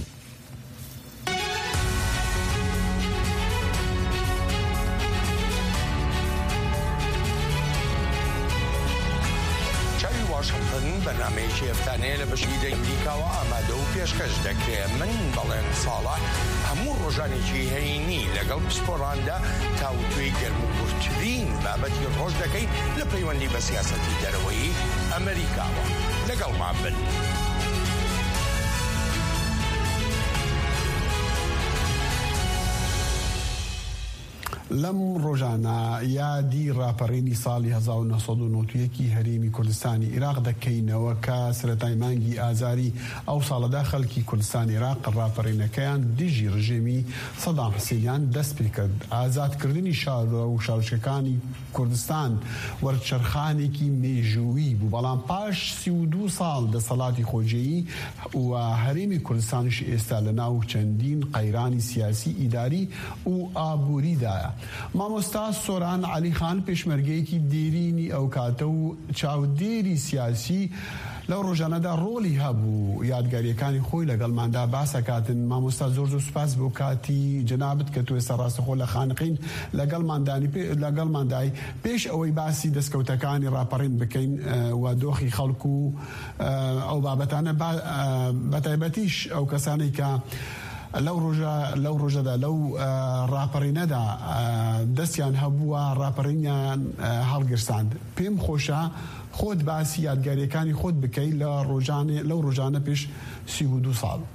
بەنامەیەکی هەفتانەیە لە بەشی ئەمریکاوە ئامادە و پێشکەش دەکرێت. من بەڵێن ساڵح هەموو ڕۆژانێکی هەینی لەگەڵ پسپۆڕاندا تاوتوێی گەرم و کورتترین بابەتی ڕۆژ دەکەین لە پەیوەندی بە سیاسەتی دەرەوەی ئەمریکاوە. لەگەڵمان بن. لەم ڕۆژانە یادی ڕاپەڕینی ساڵی هەزار و نۆ سەد و نۆ یەکی هەرێمی کوردستانی عێراق دەکەینەوە کە سەرەتای مانگی ئازاری ئەو ساڵەدا خەڵکی کوردستانی عێراق ڕاپەڕینەکەیان دژی ڕژێمی سەدام حوسێنیان دەست پێ کرد. ئازادکردنی شارۆ و شارچەکانی کوردستان وەرچەرخانێکی مێژووی بوو، بەڵام پاش سی و دوو ساڵ دەسەڵاتی خۆجێیی و هەرێمی کوردستانیش ئێستا لە ناو چەندین قەیرانی سیاسی ئیداری و ئابووریدایە. مامۆستا سۆران عەلیخان پێشمەرگەیەکی دێرینی ئەو کاتە و چاودێری سیاسی لەو ڕۆژانەدا ڕۆلی هەبوو یادگاریەکانی خۆی لەگەڵماندا باسەکاتن. مامۆستا زۆر زۆر سوپاس بۆ کاتی جەنابەت کە تۆ ئێستا ڕاستەخۆ لە خانقین لەگەڵماندای پێش ئەوەی باسی دەستکەوتەکانی ڕاپەڕین بکەین و دۆخی خەڵکو و ئەو بابەتانە بەتایبەتیش ئەو کەسانی کە لەو ڕۆژە لەو ڕۆژەدا لەو ڕاپەڕینەدا دەستیان هەبووە ڕاپەڕینیان هەڵگرساند. پێم خۆشە خۆت باسی یادگاریەکانی خۆت بکەیت لە ڕۆژانێ لەو ڕۆژانە پێش سی و دوو ساڵ.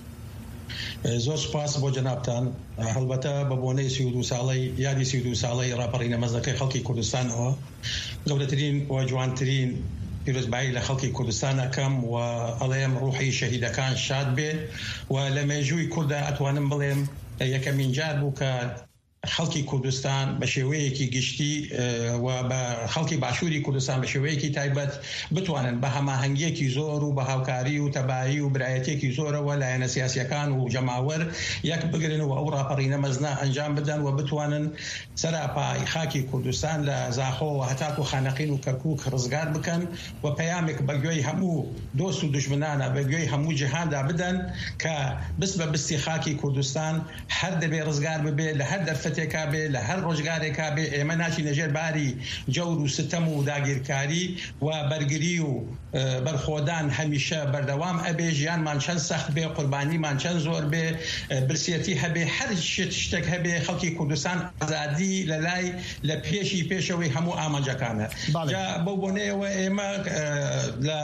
زۆر سپاس بۆ جەنابتان. هەڵبەتە بە بۆنەی سی و دوو ساڵەی یادی سی و دوو ساڵەی ڕاپەڕینە مەزەکەی خەڵکی کوردستانەوە گەورەترین و جوانترین پیرۆزبایی لە خەڵکی کوردستان ئەەکەم و ئەڵێم ڕوحی شەهیدەکان شاد بێت و لە مێژووی کووردا ئەتوانم بڵێم یەکەمین جار بوو کە خەڵکی کوردستان بە شێوەیەکی گشتی و بە خەڵکی باشووری کوردستان بە شێوەیەکی تایبەت بتوانن بە هەماهەنگیەکی زۆر و بە هاوکاری و تەبایی و برایەتێکی زۆرەوە لایەنە سیاسیەکان و جەماوەر یەک بگرن و ئەو ڕاپەڕینە مەزنە ئەنجام بدەن و بتوانن سەراپای خاکی کوردستان لە زاخۆ و هەتاکو و خانەقین و کەرکووک ڕزگار بکەن و پەیامێک بە گوێی هەموو دۆست و دژمنانە بە گوێی هەموو جیهاندا بدەن کە بس بە بستی خاکی کوردستان هەر دەبێ ڕزگار ببێ لە هەر دەرفەت بێ لە هەر ڕۆژگارێکا بێ ئێمە ناچی نەژێر باری جەور و ستەم و داگیرکاری و بەرگری و بەرخۆدان هەمیشە بەردەوام ئەبێ ژیانمان چەند سەخت بێ قوربانیمان چەند زۆر بێ برسێتی هەبێ هەر شتێک هەبێ خەڵکی کوردستان ئازادی لە لای لە پێشی پێشەوەی هەموو ئامانجەکانە. بەو بۆنەیەوە ئێمە لە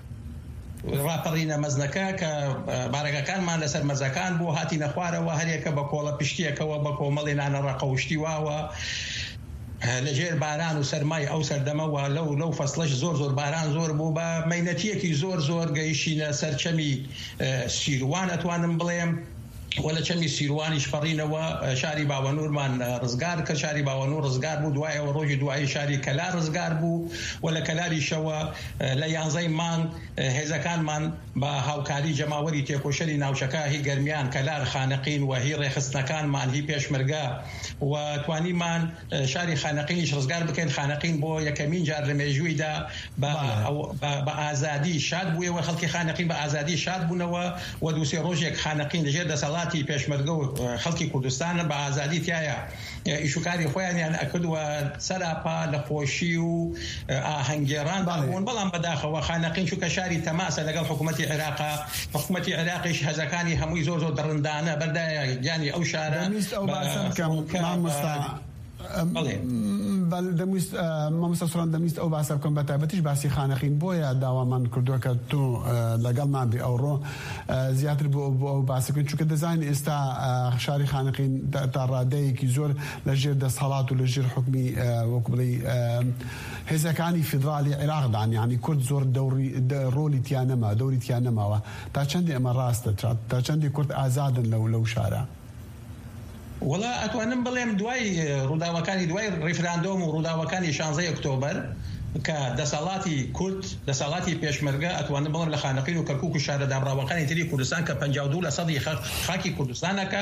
ڕاپەڕینە مەزنەکە کە بارەکەکانمان لەسەر مەزەکان بۆ هاتی نەخوارەوە هەرێکە بە کۆڵە پشتیەکەوە بە کۆمەڵی نانە ڕەقەوشتی واوە لەژێر باران و سەرمای ئەو سەردەمەوە لەو لەو فەسڵەش زۆر زۆر باران زۆر بوو بە مەینەتیەکی زۆر زۆر گەیشتینە سەرچەمی سیروان ئەتوانم بڵێم و لە چەمی سیروانیش پەڕینەوە شاری باوەنوورمان ڕزگار کە شاری باوەنوور ڕزگار بوو دوایەوە ڕۆژی دوایی شاری کەلار ڕزگار بوو و لە کەلاریشەوە لە یانزەی مانگ هێزەکانمان بە هاوکاری جەماوەری تێکۆشەری ناوچەکە هی گەرمیان کەلار خانەقین و هی ڕێخستنەکانمان هی پێشمەرگە و توانیمان شاری خانەقینیش ڕزگار بکەین. خانەقین بۆ یەکەمین جار لە مێژوویدا بە ئازادی شاد بوویەوە خەڵکی خانەقین بە ئازادی شاد بوونەوە و دووسێ ڕۆژێک خانەقین لەژێر دەسەڵات پێشمەرگە و خەڵکی کوردستانە بە ئازادی تایە ئیشوکاری خۆیانیان ئەکردووە سەراپا لە خۆشی و ئاهەنگێڕان بوون. بەڵام بەداخەوە خانەقین چووکە شاری تەماسە لەگەڵ حکوومەتی عێراقا حکوومەتی عێراقیش هەزەکانی هەمووی زۆر زۆر دڕندانە بەردایە گیانی ئەو شارە مامۆستا سۆران دەمویست ئەو باسە بکەم بەتایبەتیش باسی خانەقین بۆیە داوامان کردووە کە تۆ لەگەڵمان بێ ئەوڕۆ زیاتر بۆ ئەو باسەکەن چونکە دەزانین ئێستا شاری خانەقین تا ڕادەیەکی زۆر لەژێر دەسەڵات و لەژێر حکمی وەکو بڵێ هێزەکانی فیدرالی عێراقدان یعنی کورد زۆر ڕۆلی تیان نەما دەوری تیان نەماوە. تا چەندی ئەمە ڕاستە تا چەندی کورد ئازادن لەو لەو شارە؟ وڵا ئەتوانم بڵێم دوای ڕووداوەکانی دوای ڕیفراندۆم و ڕووداوەکانی شانزەی ئۆکتۆبەر کە دەسەڵاتی کورد دەسەڵاتی پێشمەرگە ئەتوانن بڵم لە خانەقین و کەرکووک و شارە دابڕاوەکانی تری کوردستان کە پەنجاو و دوو لە سەدی خاکی کوردستانەکە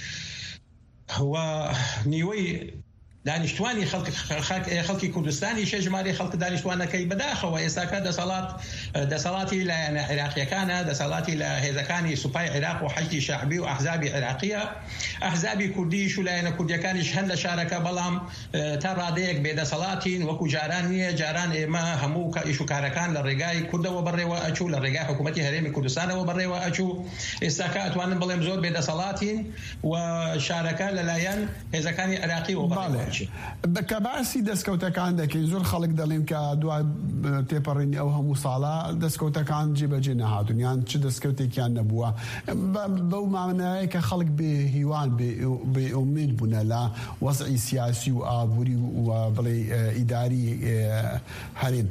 و نیوەی دانیشتوانی خەڵکی کوردستانی شێ ژمارەی خەڵک دانیشتوانەکەی بەداخەوە ئێستاکە دەسەڵات دەسەڵاتی لە عێراقیەکانە دەسەڵاتی لە هێزەکانی سوپای عێراق و حەشتی شەعبی و ئەحزابی عێراقیە ئەحزابی کوردیش و لایەنە کوردیەکانیش هەن لە شارەکە بەڵام تا ڕادەیەک بێدەسەڵاتین وەکو جاران نییە جاران ئێمە هەموو ئیش و کارەکان لە ڕێگای کوردەوە بەڕێوە ئەچوو لە ڕێگای حکوومەتی هەرێمی کوردستانەوە بەڕێوە ئەچوو ئێستاکە ئەتوانن بڵێم زۆر بێدەسەڵاتین و شارەکە لەلایەن هێزەکانی عێراقی و بەڕێوە بە باسی دەستکەوتەکان دەکەین زۆر خەڵک دەڵێن کە دوای تێپەڕینی ئەو هەموو ساڵە دەستکەوتەکان جێبەجێ نەهاتون یان چ دەستکەوتێکیان نەبووە بەو مامنایە کە خەڵک بێ هیوان بێ ئومید بوونە لە وەزعی سیاسی و ئابووری و بڵێ ئیداری هەرێم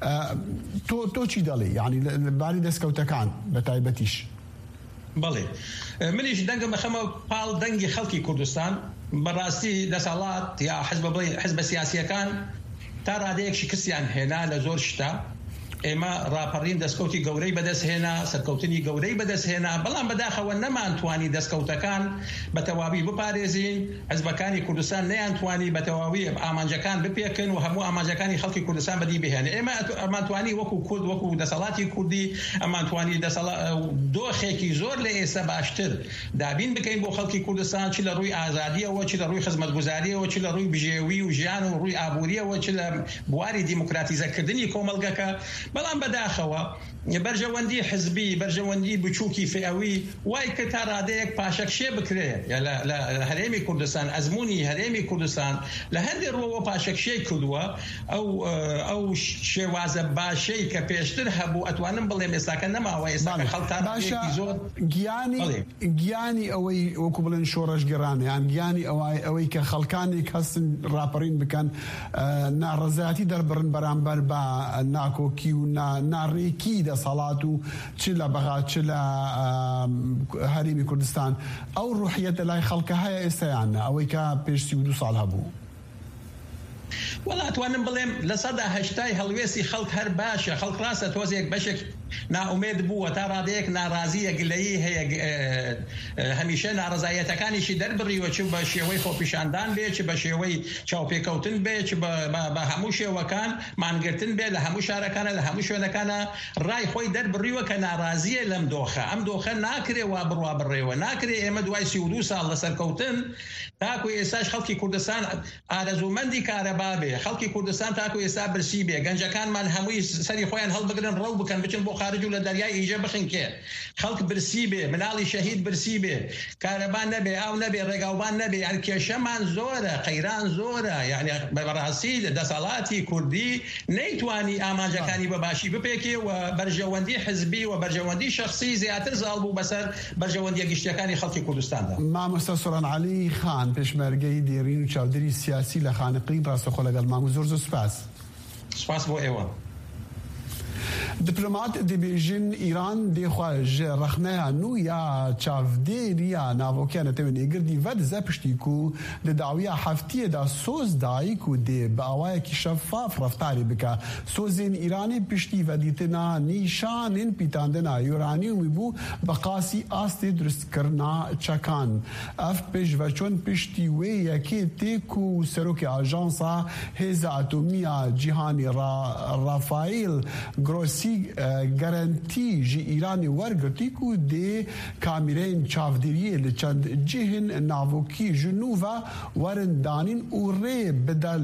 تۆ چی دەڵێ یعنی باری دەستکەوتەکان بە تایبەتیش بەڵێ منیش دەنگم بەخەمە پاڵ دەنگی خەڵکی کوردستان بەڕاستی دەسەڵات یا حزب سیاسیەکان تا ڕادەیەکشی کەسیان هێنا لە زۆر شتا ئێمە ڕاپەڕین دەستکەوتی گەورەی بەدەستهێنا سەرکەوتنی گەورەی بەدەستهێنا بەڵام بەداخەوە نەمانتوانی دەستکەوتەکان بە تەواوی بپارێزین حزبەکانی کوردستان نەیانتوانی بە تەواوی ئامانجەکان بپێکن و هەموو ئامانجەکانی خەڵکی کوردستان بەدی بهێن ئێمە ئەمانتوانی وەکو کورد وەکو دەسەڵاتی کوردی ئەمانتوانی دۆخێکی زۆر لە ئێستا باشتر دابین بکەین بۆ خەڵکی کوردستان چ لە ڕووی ئازادیەوە چ لە ڕووی خزمەتگوزاریەوە چ لە ڕووی بژێوی و ژیان و ڕووی ئابووریەوە چ لە بواری دیموکراتیزەکردنی کۆمەڵگەکە بەڵام بەداخەوە بەرژەوەندی حزبی بەرژەوەندی بچووکی فئەوی وای کە تا ڕادەیەک پاشەکشێ بکرێ لە هەرێمی کوردستان ئەزمموی هەرێمی کوردستان لە هەندێک ڕۆوە پاشەکشەی کردووە ئەو ئەو شێوازە باشەی کە پێشتر هەبوو ئەتوانم بڵێم ئێستاکە نەماوە ئێستاکە خەڵکان زۆر گیانی گیانی ئەوەی وەکو بڵێن شۆڕەش گەڕانە یان گیانی ئەوەی کە خەڵکانێک هەستن ڕاپەڕین بکەن ناڕەزایەتی دەربڕن بەرامبەر بە ناکۆکی و ناڕێکی دەسەڵات و چ لە بەغا چ لە هەرێمی کوردستان ئەو ڕوحیەتە لای خەڵکە هەیە ئێستایانە ئەوەی کە پێش سی و دوو ساڵ هەبوو وڵاتوانم بڵێم لە سەدا هەشتای هەڵوێستی خەڵک هەر باشە خەڵک ڕاستە تۆزێک بەشێک ناومێد بووە تا ڕادەیەک ناڕازیە گلەیی هەیە هەمیشە ناڕزایەتەکانیشی دەربڕیوە چ بە شێوەی خۆپیشاندان بێ چ بە شێوەی چاوپێکەوتن بێ چ بە هەموو شێوەکان مانگرتن بێ لە هەموو شارەکانە لە هەموو شوێنەکانە ڕای خۆی دەربڕیوە کە ناڕازیە لەم دۆخە ئەم دۆخە ناکرێ وا بڕوا بڕێوە ناکرێ ئێمە دوای سی و دوو ساڵ لەسەرکەوتن تاکو ئێستاش خەڵکی کوردستان ئارەزومەندی کارەبا بێ خەڵکی کوردستان تاکو ئێستا برسی بێ گەنجەکانمان هەمووی سەری خۆیان هەڵبگرن ڕەو بکەن بچن بۆ خارج و لە دەریای ئیژە بخین کێ خەڵک برسی بێ مناڵی شەهید برسی بێ کارەبان نەبێ ئاو نەبێ ڕێگاوبان نەبێ یان کێشەمان زۆرە قەیران زۆرە یعنی بەڕاستی دەسەڵاتی کوردی نەیتوانی ئامانجەکانی بەباشی بپێکێ و بەرژەوەندی حزبی و بەرژەوەندی شخصی زیاتر زاڵ بوو بەسەر بەرژەوەندیە گشتیەکانی خەڵکی کوردستاندا. مامۆستا سۆران عەلی خان پێشمەرگەی دێڕین و چاودێری سیاسی لە خانقین ڕاستەخۆ لەگەڵ مام و زۆر زۆر سوپاس. سوپاس بۆ ئێوە. دیپلۆمات دەبێژن ئیران دێخواژە ڕەخنەیە نو یا چاودێریە ناوۆکیانەتەوێن ئێگردی ڤەدزە پشتیک و دەداویە هەفتیەدا سۆز دایک و دێ بە ئاوایەکی شەفاف ڕەفتاری بکە سۆزێن ئیرانی پشتی ڤەدیتنا نیشانên پîtandina یۆرانیومی بوو بە قاسی ئاستێ دروستکردنا چەکان ئەف پێشڤەچۆن پشتی وێ یەکێ تێک و سەرۆکی ئاژانسا هێزە ئەتۆمیە جیهانی ڕافایل گرۆسی گەرانتی ji Îranê wergirtî ku dê kamîreyên çavdêriyê li çend cihên navokî ji nû ve werin danîn û rê bide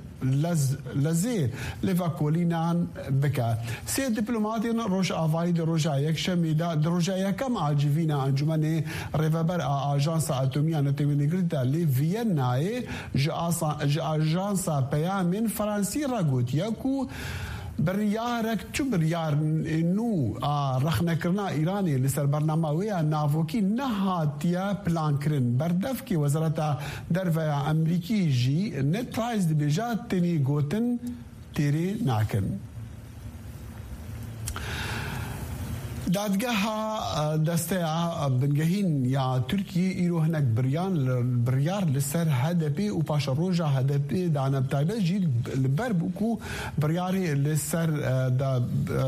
lezê lêvekolînan bike. Sê dîplomatên Rojavayî di roja yekşemê de di roja yekem a civîna encûmenê rêveber a ajansa etômiya netewînegirî de lê Vîyennayê ji ajansa peyamên Fransî re gotiye ku بڕیارێک چ بڕیار نو ڕەخنەکردنا ئیرانی لەسەر بەرنامەوەیە ناوۆکی نەهاتیە پلانکردن بەردەفکی وەزارەتە دەرڤەیە ئەمریکی ژی نەترایز دەبێژە تێنی گوتن تێرێ ناکردن. دادگاه دسته بنگهین یا ترکی ایرو هنک بریان بریار لسر هدپی و پاش روژا هدپی دانب تایبه جید لبر بکو بریاری لسر دا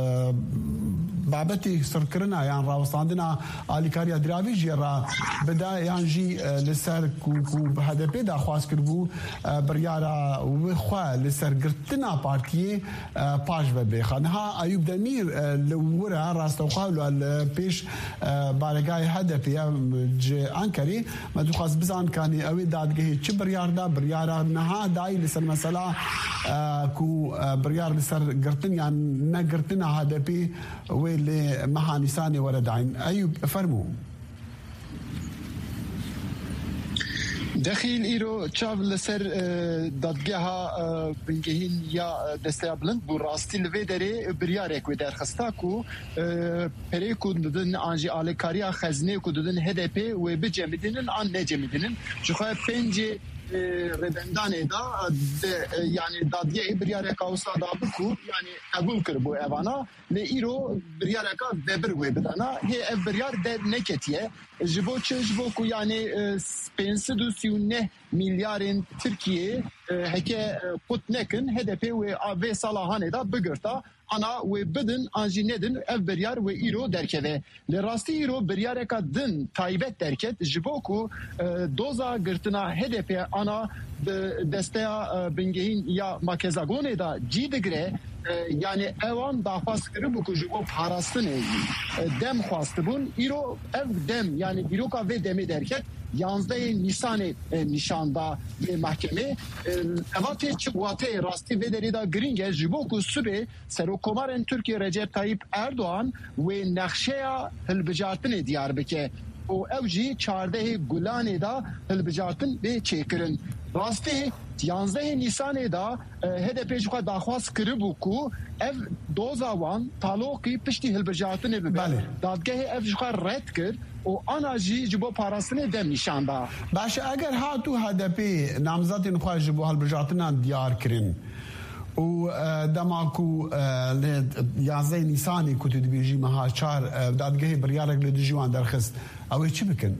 بابتی سرکرنا یان راوستاندنا آلیکاریا دراوی جی را بدا یان جی لسر کو کو هدپی دا خواست کربو بریارا و خوا لسر گرتنا پارتیه پاش و بخانها ایوب دمیر لورا راستوخا پیش بارگاه هدفی ج انکری ما دخواست بزن کانی اوی دادگاهی چه بریار دا بریار نها دای لسر مسئله کو بریار لسر گرتن یا نگرتن هدفی وی مهانیسانی وردعین ایوب فرمو دخیل ایرو چاو لسر دادگاه بنگهین یا دسته بلند بو راستی لوی داره بریاره که درخسته که پره که دادن آنجی آلکاریا خزنه که دادن هدپی و بجمدینن آن نجمدینن چخواه پنج ردندانه دا yani dadye biryareka ustada bu yani kabul kır bu evana le iro biryareka debir ve bedana he ev biryar de neketiye jibo çjibo ku yani pensidu siyune milyarın Türkiye heke putnekin H D P ve ve salahane da bugurta ana ve bedin anji nedin ev biryar ve iro derkeve le rasti iro biryareka din taybet derket jibo ku doza gırtına H D P ana desteya bingehin ya makezagone da cidigre yani evan dafas kırı bu kuju o parası ne dem xwastı bun iro ev dem yani iroka ve demi derket yanzde Nisan'ı nişanda ve mahkeme evate çıvate rasti ve derida gringe jiboku sübe serokomaren Türkiye Recep Tayyip Erdoğan ve nakşeya hilbijartın Diyarbakır o evci çardehi gulane da hilbijartın ve çekirin rasti yanzde Nisan'ı da H D P juka daxwas kırı bu ku ev dozavan taloqi pişti hilbijartın ev dadgahı ev juka red kır o anajی جبو پاراستنه دم نشاندا باشه اگر هاتو هدپی نامزدین خواهی جبو هالبجاتنا دیار کرن و دماکو یازده نیسانی کتو دبیجی مها چار دادگاهی بریارک لدجوان درخست اوی چی بکن؟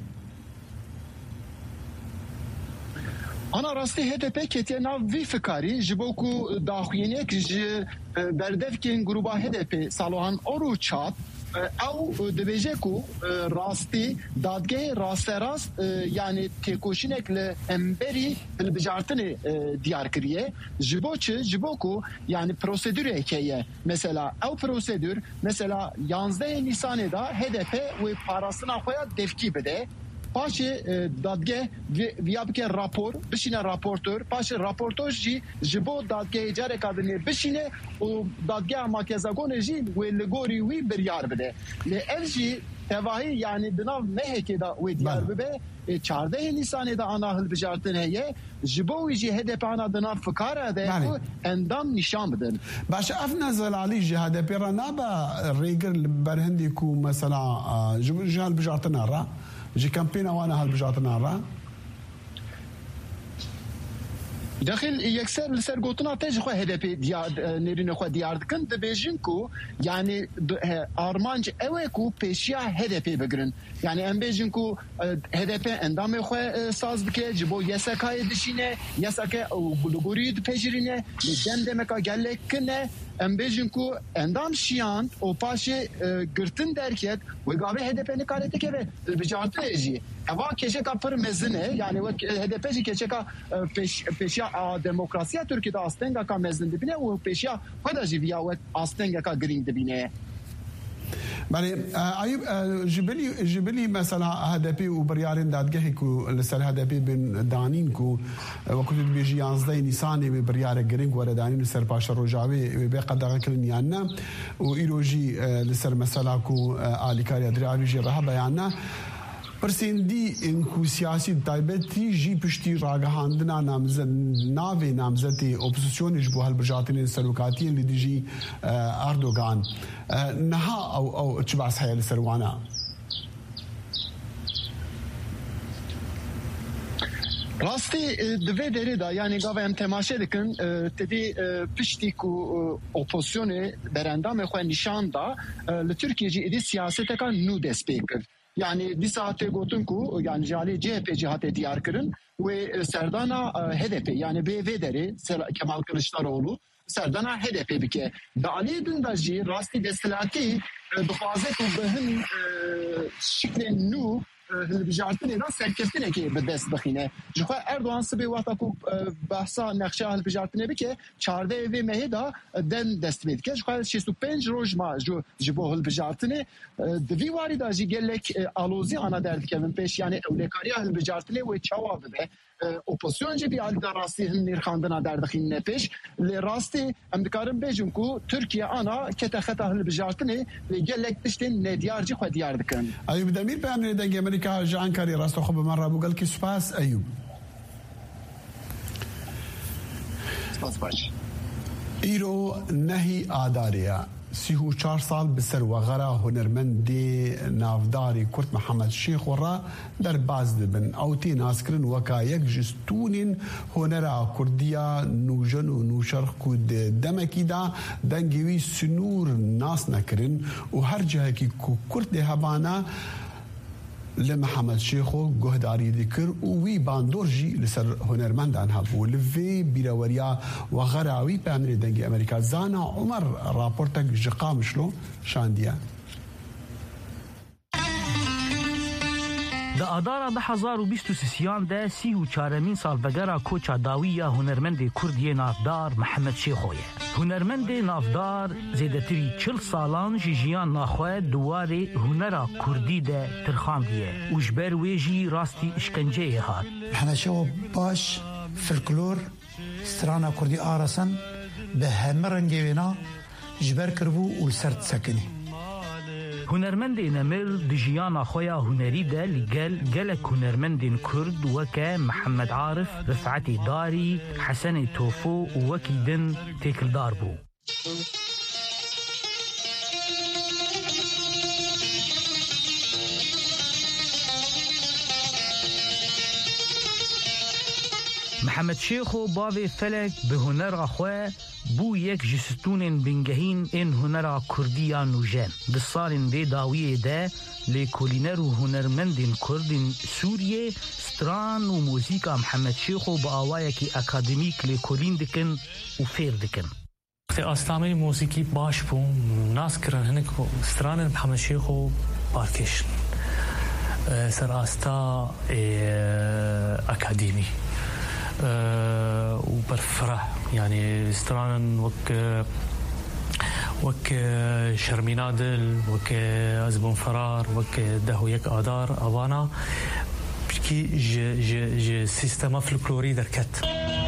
Ana rastı H D P ketiye nav vi fikari jiboku daxuyenek ji berdevkin gruba H D P salohan oru çat او دبیجه کو راستی دادگاه راست راست yani tekoşinekle emberi bilbijartını diyar kiriye jiboçı jiboku yani prosedür ekeye mesela o prosedür mesela yanzda Nisan'da H D P ve parasına koya defki bede paşe dadgah viyabke rapor bişine raportör paşe raportör ji jibo dadgah icare kadını bişine o dadgah makezagone ji ve legori vi biryar bide le evji tevahi yani binav meheke da ve diyar bebe çardehe Nisan'da ana hilbijartın heye jibo ji H D P ana dına fıkara de endam nişan bidin baş afna zelali ji H D P ranaba reger berhendi ku mesela jibo ji hilbijartın ara جي كامبين وانا هالبجاتنا را داخل يكسر لسر قوتنا تيجي خو هدفي ديار نيرين خو ديار كن دبيجين كو يعني ارمانج اويكو بيشيا هدفي بگرن يعني ام بيجين كو هدفي اندام خو ساز بك جبو يسكاي دشينه يسكا بلغوريد بيجرينه لدم دمكا گلكنه ام بيجين كو اندام شيان او پاشي گرتن دركت و گاوي هدفي نكارته كه بجارته اجي اوا كيشه کا پر مزنه يعني هدفي كيشه کا بيشيا demokrasiya Türkiye'de astenga ka mezin dibine o peşya hada jivya ve astenga ka green dibine. بله أيوب جبلي جبلي مثلا هدفي وبريارين دادجه كو لسر هدفي بين دانين كو وكنت بيجي يانزدي نيساني ببريار جرينج ورا دانين لسر باشا رجاوي بقدر كل نيانا وإيروجي لسر مثلا كو آلي كاريا درياري جي رهبا يانا پرسیندی انکو سیاسی تایبتی جی پشتی راگهاندنا نامزد ناوی نامزدی اپوزیسیونش بو هالبجاتین سلوکاتی اللي جی اردوغان نها او او تشباس هاي السروانا راستی دوی دری دا یعنی گاوه ام تماشه دکن تدی پشتی کو اپوزیون برندام خواه نشان دا لترکیه جی ایدی سیاست کن نو دست پیکر yani bir saate gotun ku yani jali C H P cihate diyar kırın ve Serdana H D P yani B V deri Kemal Kılıçdaroğlu Serdana H D P bike dali dindajı rasti destilati bixwazet û bihin şiklên nû hilbijartinê ra serkeftinekê bi dest bixîne. Ji xwe Erdogan sibê wexta ku behsa nexşeya hilbijartinê bike çardeh vê mehê da den dest pê dike. Ji xwe şêst û pênc roj ma ji bo hilbijartinê di vî warî da jî gelek alozî ana derdikevin pêş yani ewlekariya hilbijartinê wê çawa bibe. Opozisyon jî bir alda rastî hin nêrxandina derdixîne pêş lê rastî em dikarin bêjin ku Tirkiye ana kete xeta hilbijartinê lê gelek tiştên nediyar jî xwe diyar dikin. Eyûb Demîr peyamê dengê Amerîka ji Ankarê rastoxwe bi me rabû gelkî spas Eyûb. Spas baş. îro nehî adarê سی و چهار سال به سر وغرا هنرمندی نافداری کرد محمد شیخ را در باز دبن او تی ناسکرن وکا یک جستونین هنرا کردیا نوجن و نوشرخ کود دمکی دا دنگوی سنور ناس نکرن و هر جهه کی کرد هبانا لمحمد شیخو گهداری دکر و وی باندور جی لسر هنرمندان هبو لوی بیراوریا و غراوی به امر دنگی امریکا زانا عمر راپورتک جقامشلو شاندیا د آدارا ده هزار و بیست و سیان ده سی و چارمین سالبگرا کوچا داویه هنرمند کردی نافدار محمد شیخویه. هنرمند نافدار زیدتری چل سالان جیجیان ناخواه دواره هنرا کردی ده ترخاندیه. وجبر ویجی راستی اشکنجه هات. محمد شیخو باش فلکلور سترانا کردی آرسن به همه رنگیوینا جبر کربو و سرد سکنی. هنرمند نمر دجیانا خویا هنری ده لگل گلک هنرمند کرد وکا محمد عارف رفعتی داری حسن توفو وکی دن تکل دار بو. محمد شیخو باوی فلک به هنر آخواه بو یک جستون بنگهین این هنر کردی نوجن دسالین به داویه ده لیکولینر و هنرمندین کردین سوریه ستران و موزیکا محمد شیخو با آوائه کی اکادمیک لیکولین دکن و فیر دکن استعمال موسیقی باش بوم ناس کرن هنک ستران محمد شیخو بارکش سر آستا اکادمی وبالفرح يعني ستران وك وك شرمينادل وك أزبون فرار وك دهو يك آدار أوانا بشكي ج ج ج سيستما فلكلوري دركت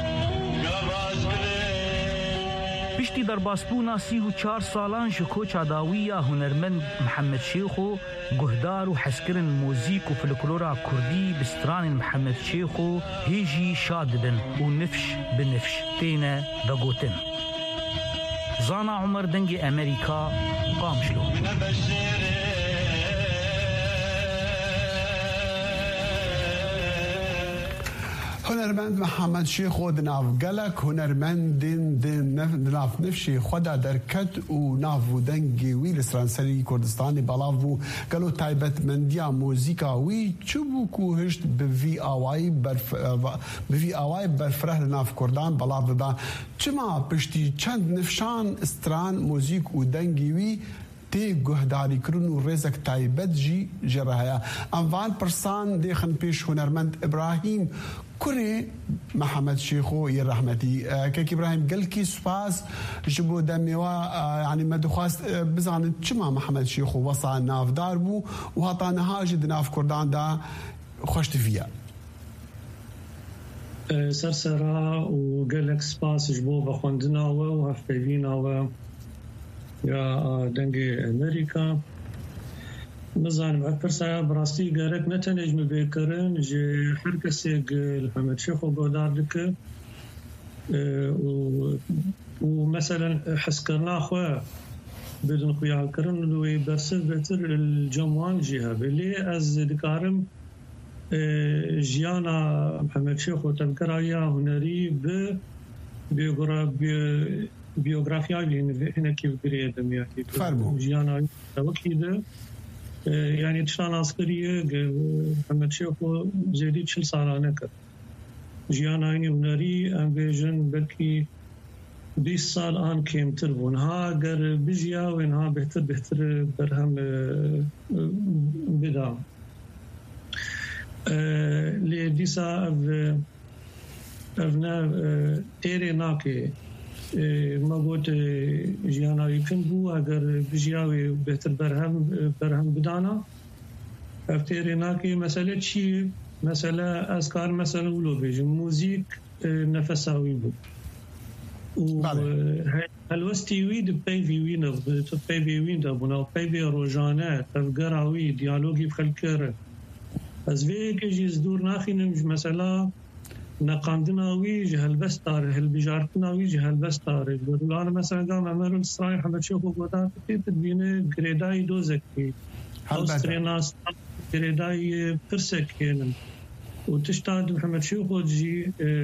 پشتی در باسپونا سی و چار سالان شکو چاداویه هنرمند محمد شیخو گهدار و حسکرن موزیک و فلکلورا کردی بستران محمد شیخو هیجی شادبن و نفش بنفش تینه دگوتن زانا عمر دنگ امریکا قامشلو هنرمند محمد شیخو دناف گلک هنرمند دناف نفشی خدا درکت و ناف دنگی وی لسرانسری کردستانی بلاو گلو تایبت مندیا موزیکا وی چوبو کو هشت بوی آوائی برف بوی آوائی برفره لناف کردان بلاو دا چما پشتی چند نفشان استران موزیک و دنگی وی تی گهداری کرن و رزق تایبت جی جرهایا انوان پرسان دیخن پیش هنرمند ابراهیم كوري محمد شيخو يا رحمتي كيك ابراهيم قال كي سباس جبو دميوا يعني ما دخواست بزعن تشما محمد شيخو وصى ناف داربو وهطانا هاجد ناف كردان دا خوشت فيها سرسرا وقال لك سباس جبو بخوندنا وهفتينا و يا دنجي امريكا نظام أكثر براستی گرک نتنج مبکرن جه هر کسی گل محمد شیخو گودار دکه و ومثلا حس کرنا خو بدون خیال کرن لوی برسل بهتر الجمعان جهه بلی از دکارم ژیانا محەممەد شێخ و تەمکەرایە هوەری بە بیۆگرافیای هەنێکی بگرێ دەمیاتی ژیانایی وەکی دە یعنی تشتان ئاسکەریە محەممەد شێخ و زێدی چل ساڵانە کرد ژیانانی هوەری ئەم بێژن بەلکی بیست سال آن کمتر بوون ها گەر بژیا و اینها بهتر بهتر بەرهەم بدا لێ دیسا ئەڤنە تێرێ ناکێ مەگوت ژیاناوی کن بوو ئەگەر بژیاوێ بهتر بەرهەم بەرهەم بدانا ئەف تێرێ ناکێ مەسەلە چی مەسەلە ئەس کار مەسەلە ولۆ بێژم موزیک نەفەساوی بوو هەلوەستی وی پەیوی وی نەبوو پەیوی وی دەبوون و پەیوی ڕۆژانە تەفگەراوی دیالۆگی بخەلکەرە ئەس vêyekê ji dûr naxînim ji mesela neqandina wî ji helbesta re hilbijartina wî ji helbesta re lan mesela gam Emer İsrail Hemed Şêx goda tê dibîne girêdayî dozekî Avrasya girêdayî pirsek hênin û tişta di Hemed Şêx jî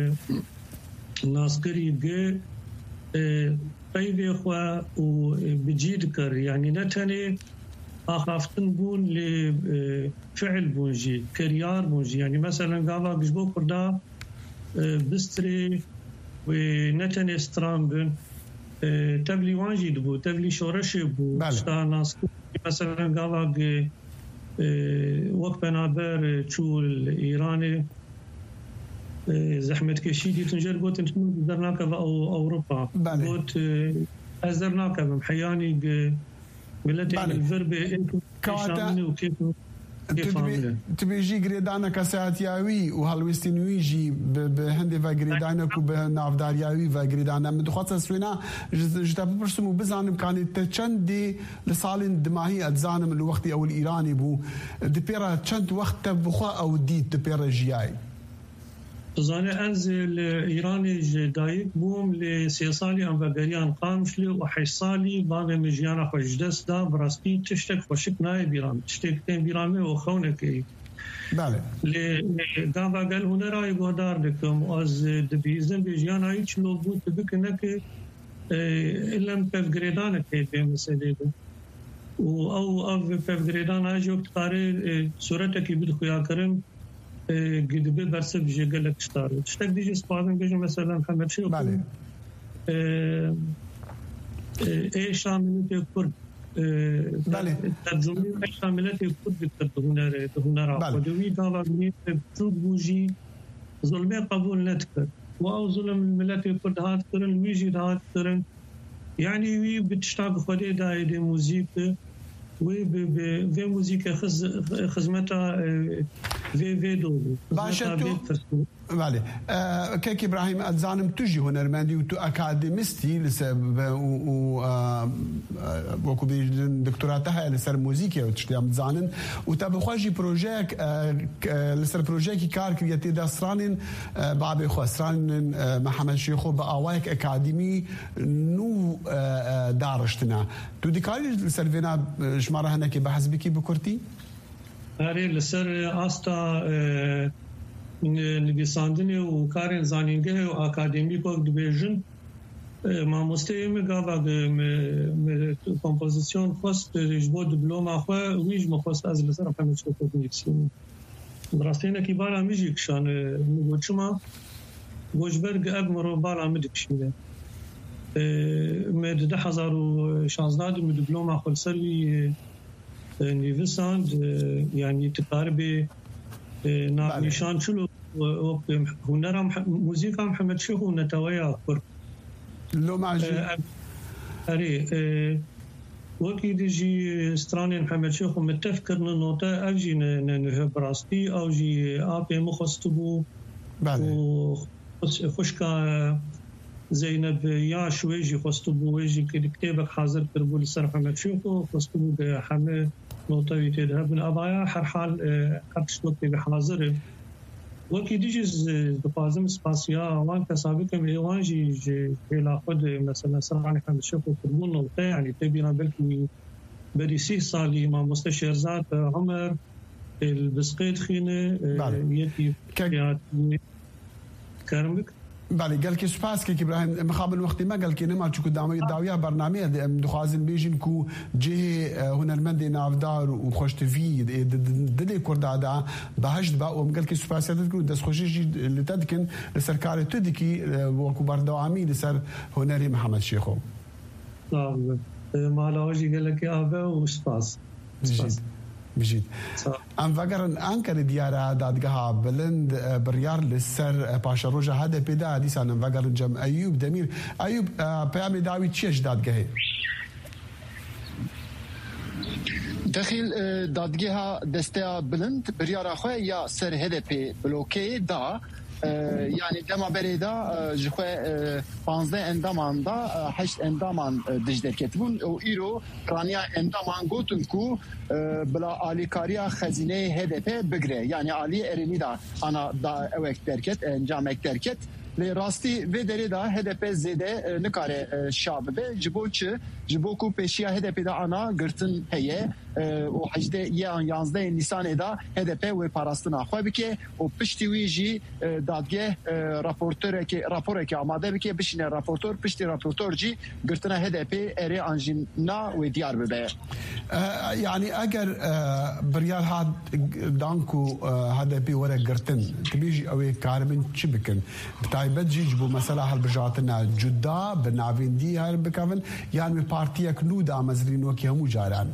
naskerî ge peyvê xwe û bicî dikir yani ne tenê آخافتن بون لفعل بونجي كريار بونجي يعني مثلا قاوا بجبو كردا بستري ونتن استرام بن تبلي وانجي دبو تبلي شورش بو شتا ناس مثلا قاوا وقت بنابر شو الإيراني زحمة كشيدي تنجر قوت انتمو درناك او اوروبا قوت ازدرناك بمحياني تبێژی گرێدانەکە ساتیاوی و هەڵویستنویژی بە هەندێک بە گرێدانەک و بە ناوداریاوی بە گرێدانە من دخواتە سوێنە ژتا بپرسم و بزانم کانێت تە چەندێ لە ساڵین دماهی ئەتزانم لە وەختی ئەول ئیرانی بوو دپێرە چەند وەختە بخوا ئەو دیت دپێرە ژیایی زانه از ایرانی دایک بوم ل سه سالی ام وگریان قامشلی و هشت سالی بام مجیانا خوش دست دا براستی تشتک خوشک نای بیرام تشتک تن بیرامه و خونه کی بله ل گام وگل هنرای گودار دکم از دبیزن بجیانا هیچ لو بود بکنه که علم پفگریدان که به مسئله ده و او او پفگریدان اجو تقاره صورت کی بود خویا کرم قد برسب جي قال لك اشتار تشتاق ديجي سبادن بيجي مثلا محمد شيخ بله ايه شاملتي كرد بله ترجمه ايه شاملتي كرد كرد هنر هنر ودوي داوا بني تشوف بوجي ظلمي قبول نتكر واو ظلم الملت كرد هات كرن ويجي هات كرن يعني وي بتشتاق خدي داي دي موزيك وي في موزيكا خز خزمتها في في دو باشا بله كيك ابراهيم اتزانم تجي هنرمندي وتو اكاديمستي لسبب و وكو دكتوراتها لسر موزيكا وتشتي اتزانن وتبخواجي بروجيك لسر بروجيكي كار كرياتي داسرانين بابي خسران محمد شيخو باوايك اكاديمي نو دارشتنا تو ديكاري لسر فينا شماره هناك بحث بكي بكرتي هاري لسر آستا نویساندنی و کارین زانینگه و اکادمی کو دبیجن ما مستیم گاوا م کمپوزیسیون خواست جبو دیپلم خو ویج مخواست از لسر محمد شیخ کنیکسیون راستینه کی بالا میجی کشان میگوچما گوجبرگ اب مرو بالا میدکشینه مد ده هزار و شانزده می دیپلم خو سروی نویساند یعنی تقریبا نشان شلو هنرا موسيقى محمد شيخ ونتويا كر لو معجي اري وكي ديجي ستراني محمد شيخ متفكر نوتا اجي نه براستي او جي ابي مخستبو وخشكا زينب يا شويجي خستبو ويجي كتابك حاضر كربو لسر محمد شيخ خستبو حمد نوتاوي تذهب من أبايا حر حال حرش وقت بحاضر وكي ديجيز بفازم سباسيا وان كسابقا بيوان جي جي لا خد مثلا سرعني حمد شيخ وكربون نوتا يعني تبينا بلكي بدي سي صالي مع مستشار ذات عمر البسقيت خينه يتي كارمك بله قال كي سپاس كي ابراهيم مخابل وقت ما قال كي نما تشكو داويه برنامج دخوازن بيجن كو جه هنرمند نافدار وخوش في دلي كردادا بهشت با وقال كي سپاس تذكر دس خوشي لتدكن لسركار تدكي وكو بردوامي لسر هنري محمد شيخو طيب ما لاجي قال لك ابا وسپاس بجد ام فقرن انكر ديارة دادقها بلند بريار للسر باشا روجا هذا بدا ديس انا فقرن جم ايوب دمير ايوب بيامي داوي تشيش دادقها داخل دادقها دستا بلند بريار اخوة يا سر هذا بي بلوكي دا يعني دما بريدا جخوا پانزده اندامان دا هشت اندامان دجدر كتبون و ايرو رانيا اندامان گوتن کو بلا آلیکاریا خزینه هدف بگره يعني آلی ارینی دا انا دا اوک درکت انجامک درکت لی راستی و دری دا هدف زیده نکاره شابه جبو چه جبو کو پیشیا هدف دا انا گرتن هیه و حجده یان یانزده نیسان دا هدف و پاراستنا خواه بکه و پشتی ویجی دادگه راپورتور که راپور که آماده بکه بشینه راپورتور پشتی راپورتور جی گرتنا هدف اری انجینا و دیار ببه يعني اگر بريال هاد دانكو هذا بي ورا قرتن تبيجي او كارمن تشبكن بتايبت جيجبو مثلا هالبجاتنا جدا بنافين دي هال بكافن يعني بارتيك نودا مزرين وكي همو جاران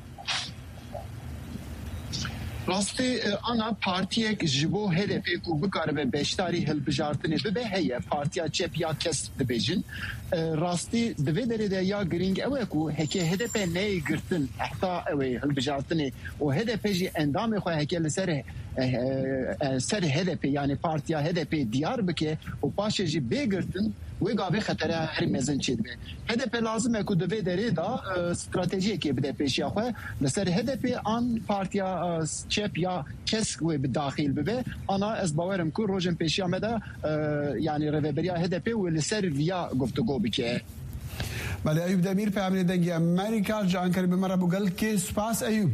راستی آنها پارتیه که جبو هدفی کو بکاره به بیشتری هلبجارتنی ببه هیه پارتیا چپ یا کس دبیجن راستی دوی داری ده یا گرینگ اوه کو هکی هدف نی گرتن احتا اوه هلبجارتنی و هدف جی اندام خواه هکی لسر سر هدف یعنی پارتیا هدف دیار بکه و پاشه جی بگرتن وی گاوی خطره هر مزن چید به هدف لازمه که دوی داری دا استراتژی که بده پیشی خواه لسر هدف آن پارتیا چپ یا کس و بداخل ببه انا از باورم کو روزن پیشی آمده یعنی روبریا هدف و لسر ویا گفتگو بکه بله ایوب دمیر پیامنی دنگی امریکا جان کری بمره بگل که سپاس ایوب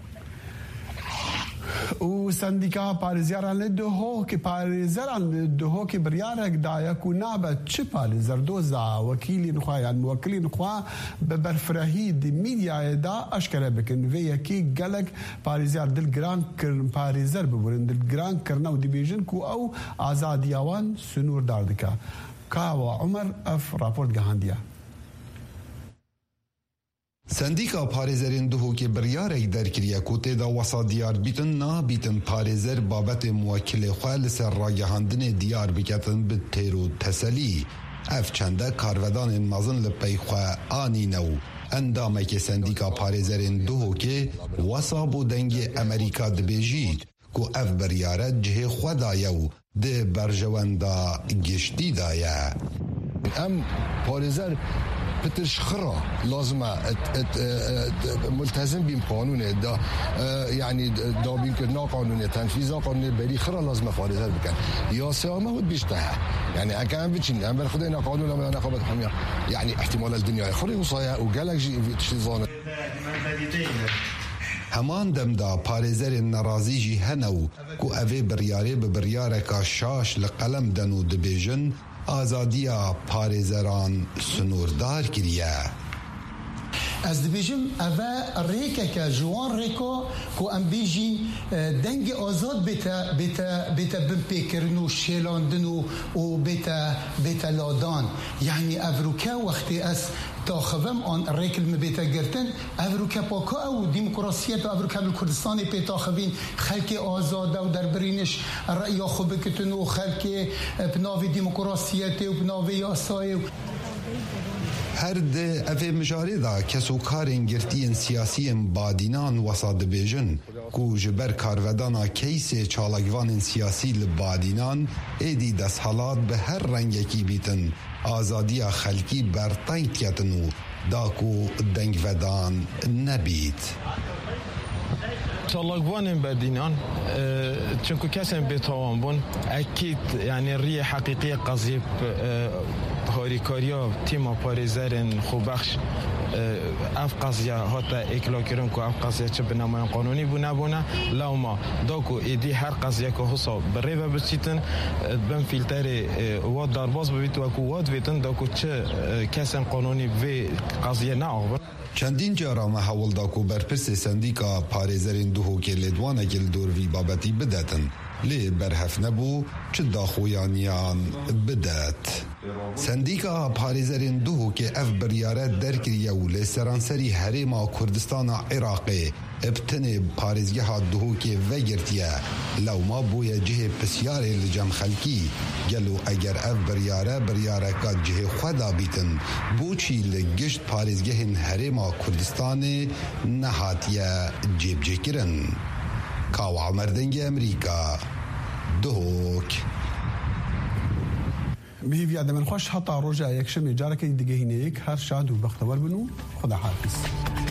و سندیکا پارزیاران لدهو که پارزیاران لدهو که بریارک دایا کو نابه چه پارزر دوزا وکیلی نخواه یعنی موکلی نخواه ببرفرهی دی میدیا دا اشکره بکن و یکی گلک پارزیار دل گران کرن پارزر ببورن دل گران کرنه و دی بیجن کو او آزادیاوان سنور داردکا کاوا عمر اف راپورت گهاندیا سندیکا پارێزەرên duhokê biryarek derkiriye ku tê da wesa diyar bîtin nabîtin parêzer babetê muwekilê xwe li ser ragihandinê diyar biketin bi têr û teselî. Ev çende karvedanên mezin li pey xwe anîne û endamekê sendîka parêzerên duhokê wesa bû dengê Amerîka dibêjî ku ev biryare cihê xwe daye û di berjewenda giştî daye. Em parêzer بترش خرا لازمه ملتزم بیم قانونه دا يعني دابين كرنا قانونه تنفيذ قانونه بري خرا لازمه فارزه بكن يا سامه ود بيشتها يعني اكان بتشين ام خدينا قانون ما نقابه حميه يعني احتمال الدنيا خري وصايا وقالك جي تشيزون همان دمدا پارێزerên nerazî jî hene û ku evê biryarê bi biryareka şaş li qelem den û dibêjin azadiya parêzeran sunûrdar kiriye. Ez dibêjim ev e rêkeke ji wan rêko ku em bêjîn dengê azad bête bête bête binpêkirin û şêlandin û û bête bête ladan. Yani ev rûke wextê ez taxivim an rêkil me bête girtin ev rûke paka ew demokrasiyet ev rûke bil Kurdistanê pê taxivîn xelkê azade û derbirîniş reya xwe bikitin û xelkê bi navê demokrasiyetê û bi navê yasayê her di evê mijarê da kesûkarên girtiyên siyasiyên badînan wesa dibêjin ku ji ber karvedana keysê çalakvanên siyasî li badînan êdî desthilat bi her rengekî bîtin azadiya xelkî berteng diketin û da ku dengvedan nebît. çalakvanên bedînan çunku kesên bêtawan bûn ekîd yani riyê heqîqî qezîb harîkariya tîma parêzerên xwebexş اف قضيه هاتا اکلاکرن کو اف قضيه چه بنامه قانونی بونه بونه لوما داکو ایدی هر قضیه که حساب بره و بسیتن بن فیلتر واد درباز ببیت و کو واد ویتن داکو چه کسن قانونی و قضیه نه آقا چندین جارا ما حول داکو برپرس سندیکا پارێزەرên duhokê lêdwanekê dor vî babetî bidetin lê berhev nebû çi daxuyaniyan bidet. Sendîka parêzerên duhokê ev biryare derkiriye û lê seranserî Herêma Kurdistana Iraqê ebtinê parêzgeha duhokê vegirtiye lewma bûye cihê pisyarê li cem xelkî gelo eger ev biryare biryareka cihê xwe da bîtin boçî li gişt parêzgehên Herêma Kurdistanê nehatiye cêbcêkirin. Kawa Merdengê Emerîka Duhok. بهیویا دمن خوش حتا روژا یک شمی جارکی دیگه هینه یک هر شاد و بختور بنو خدا حافظ.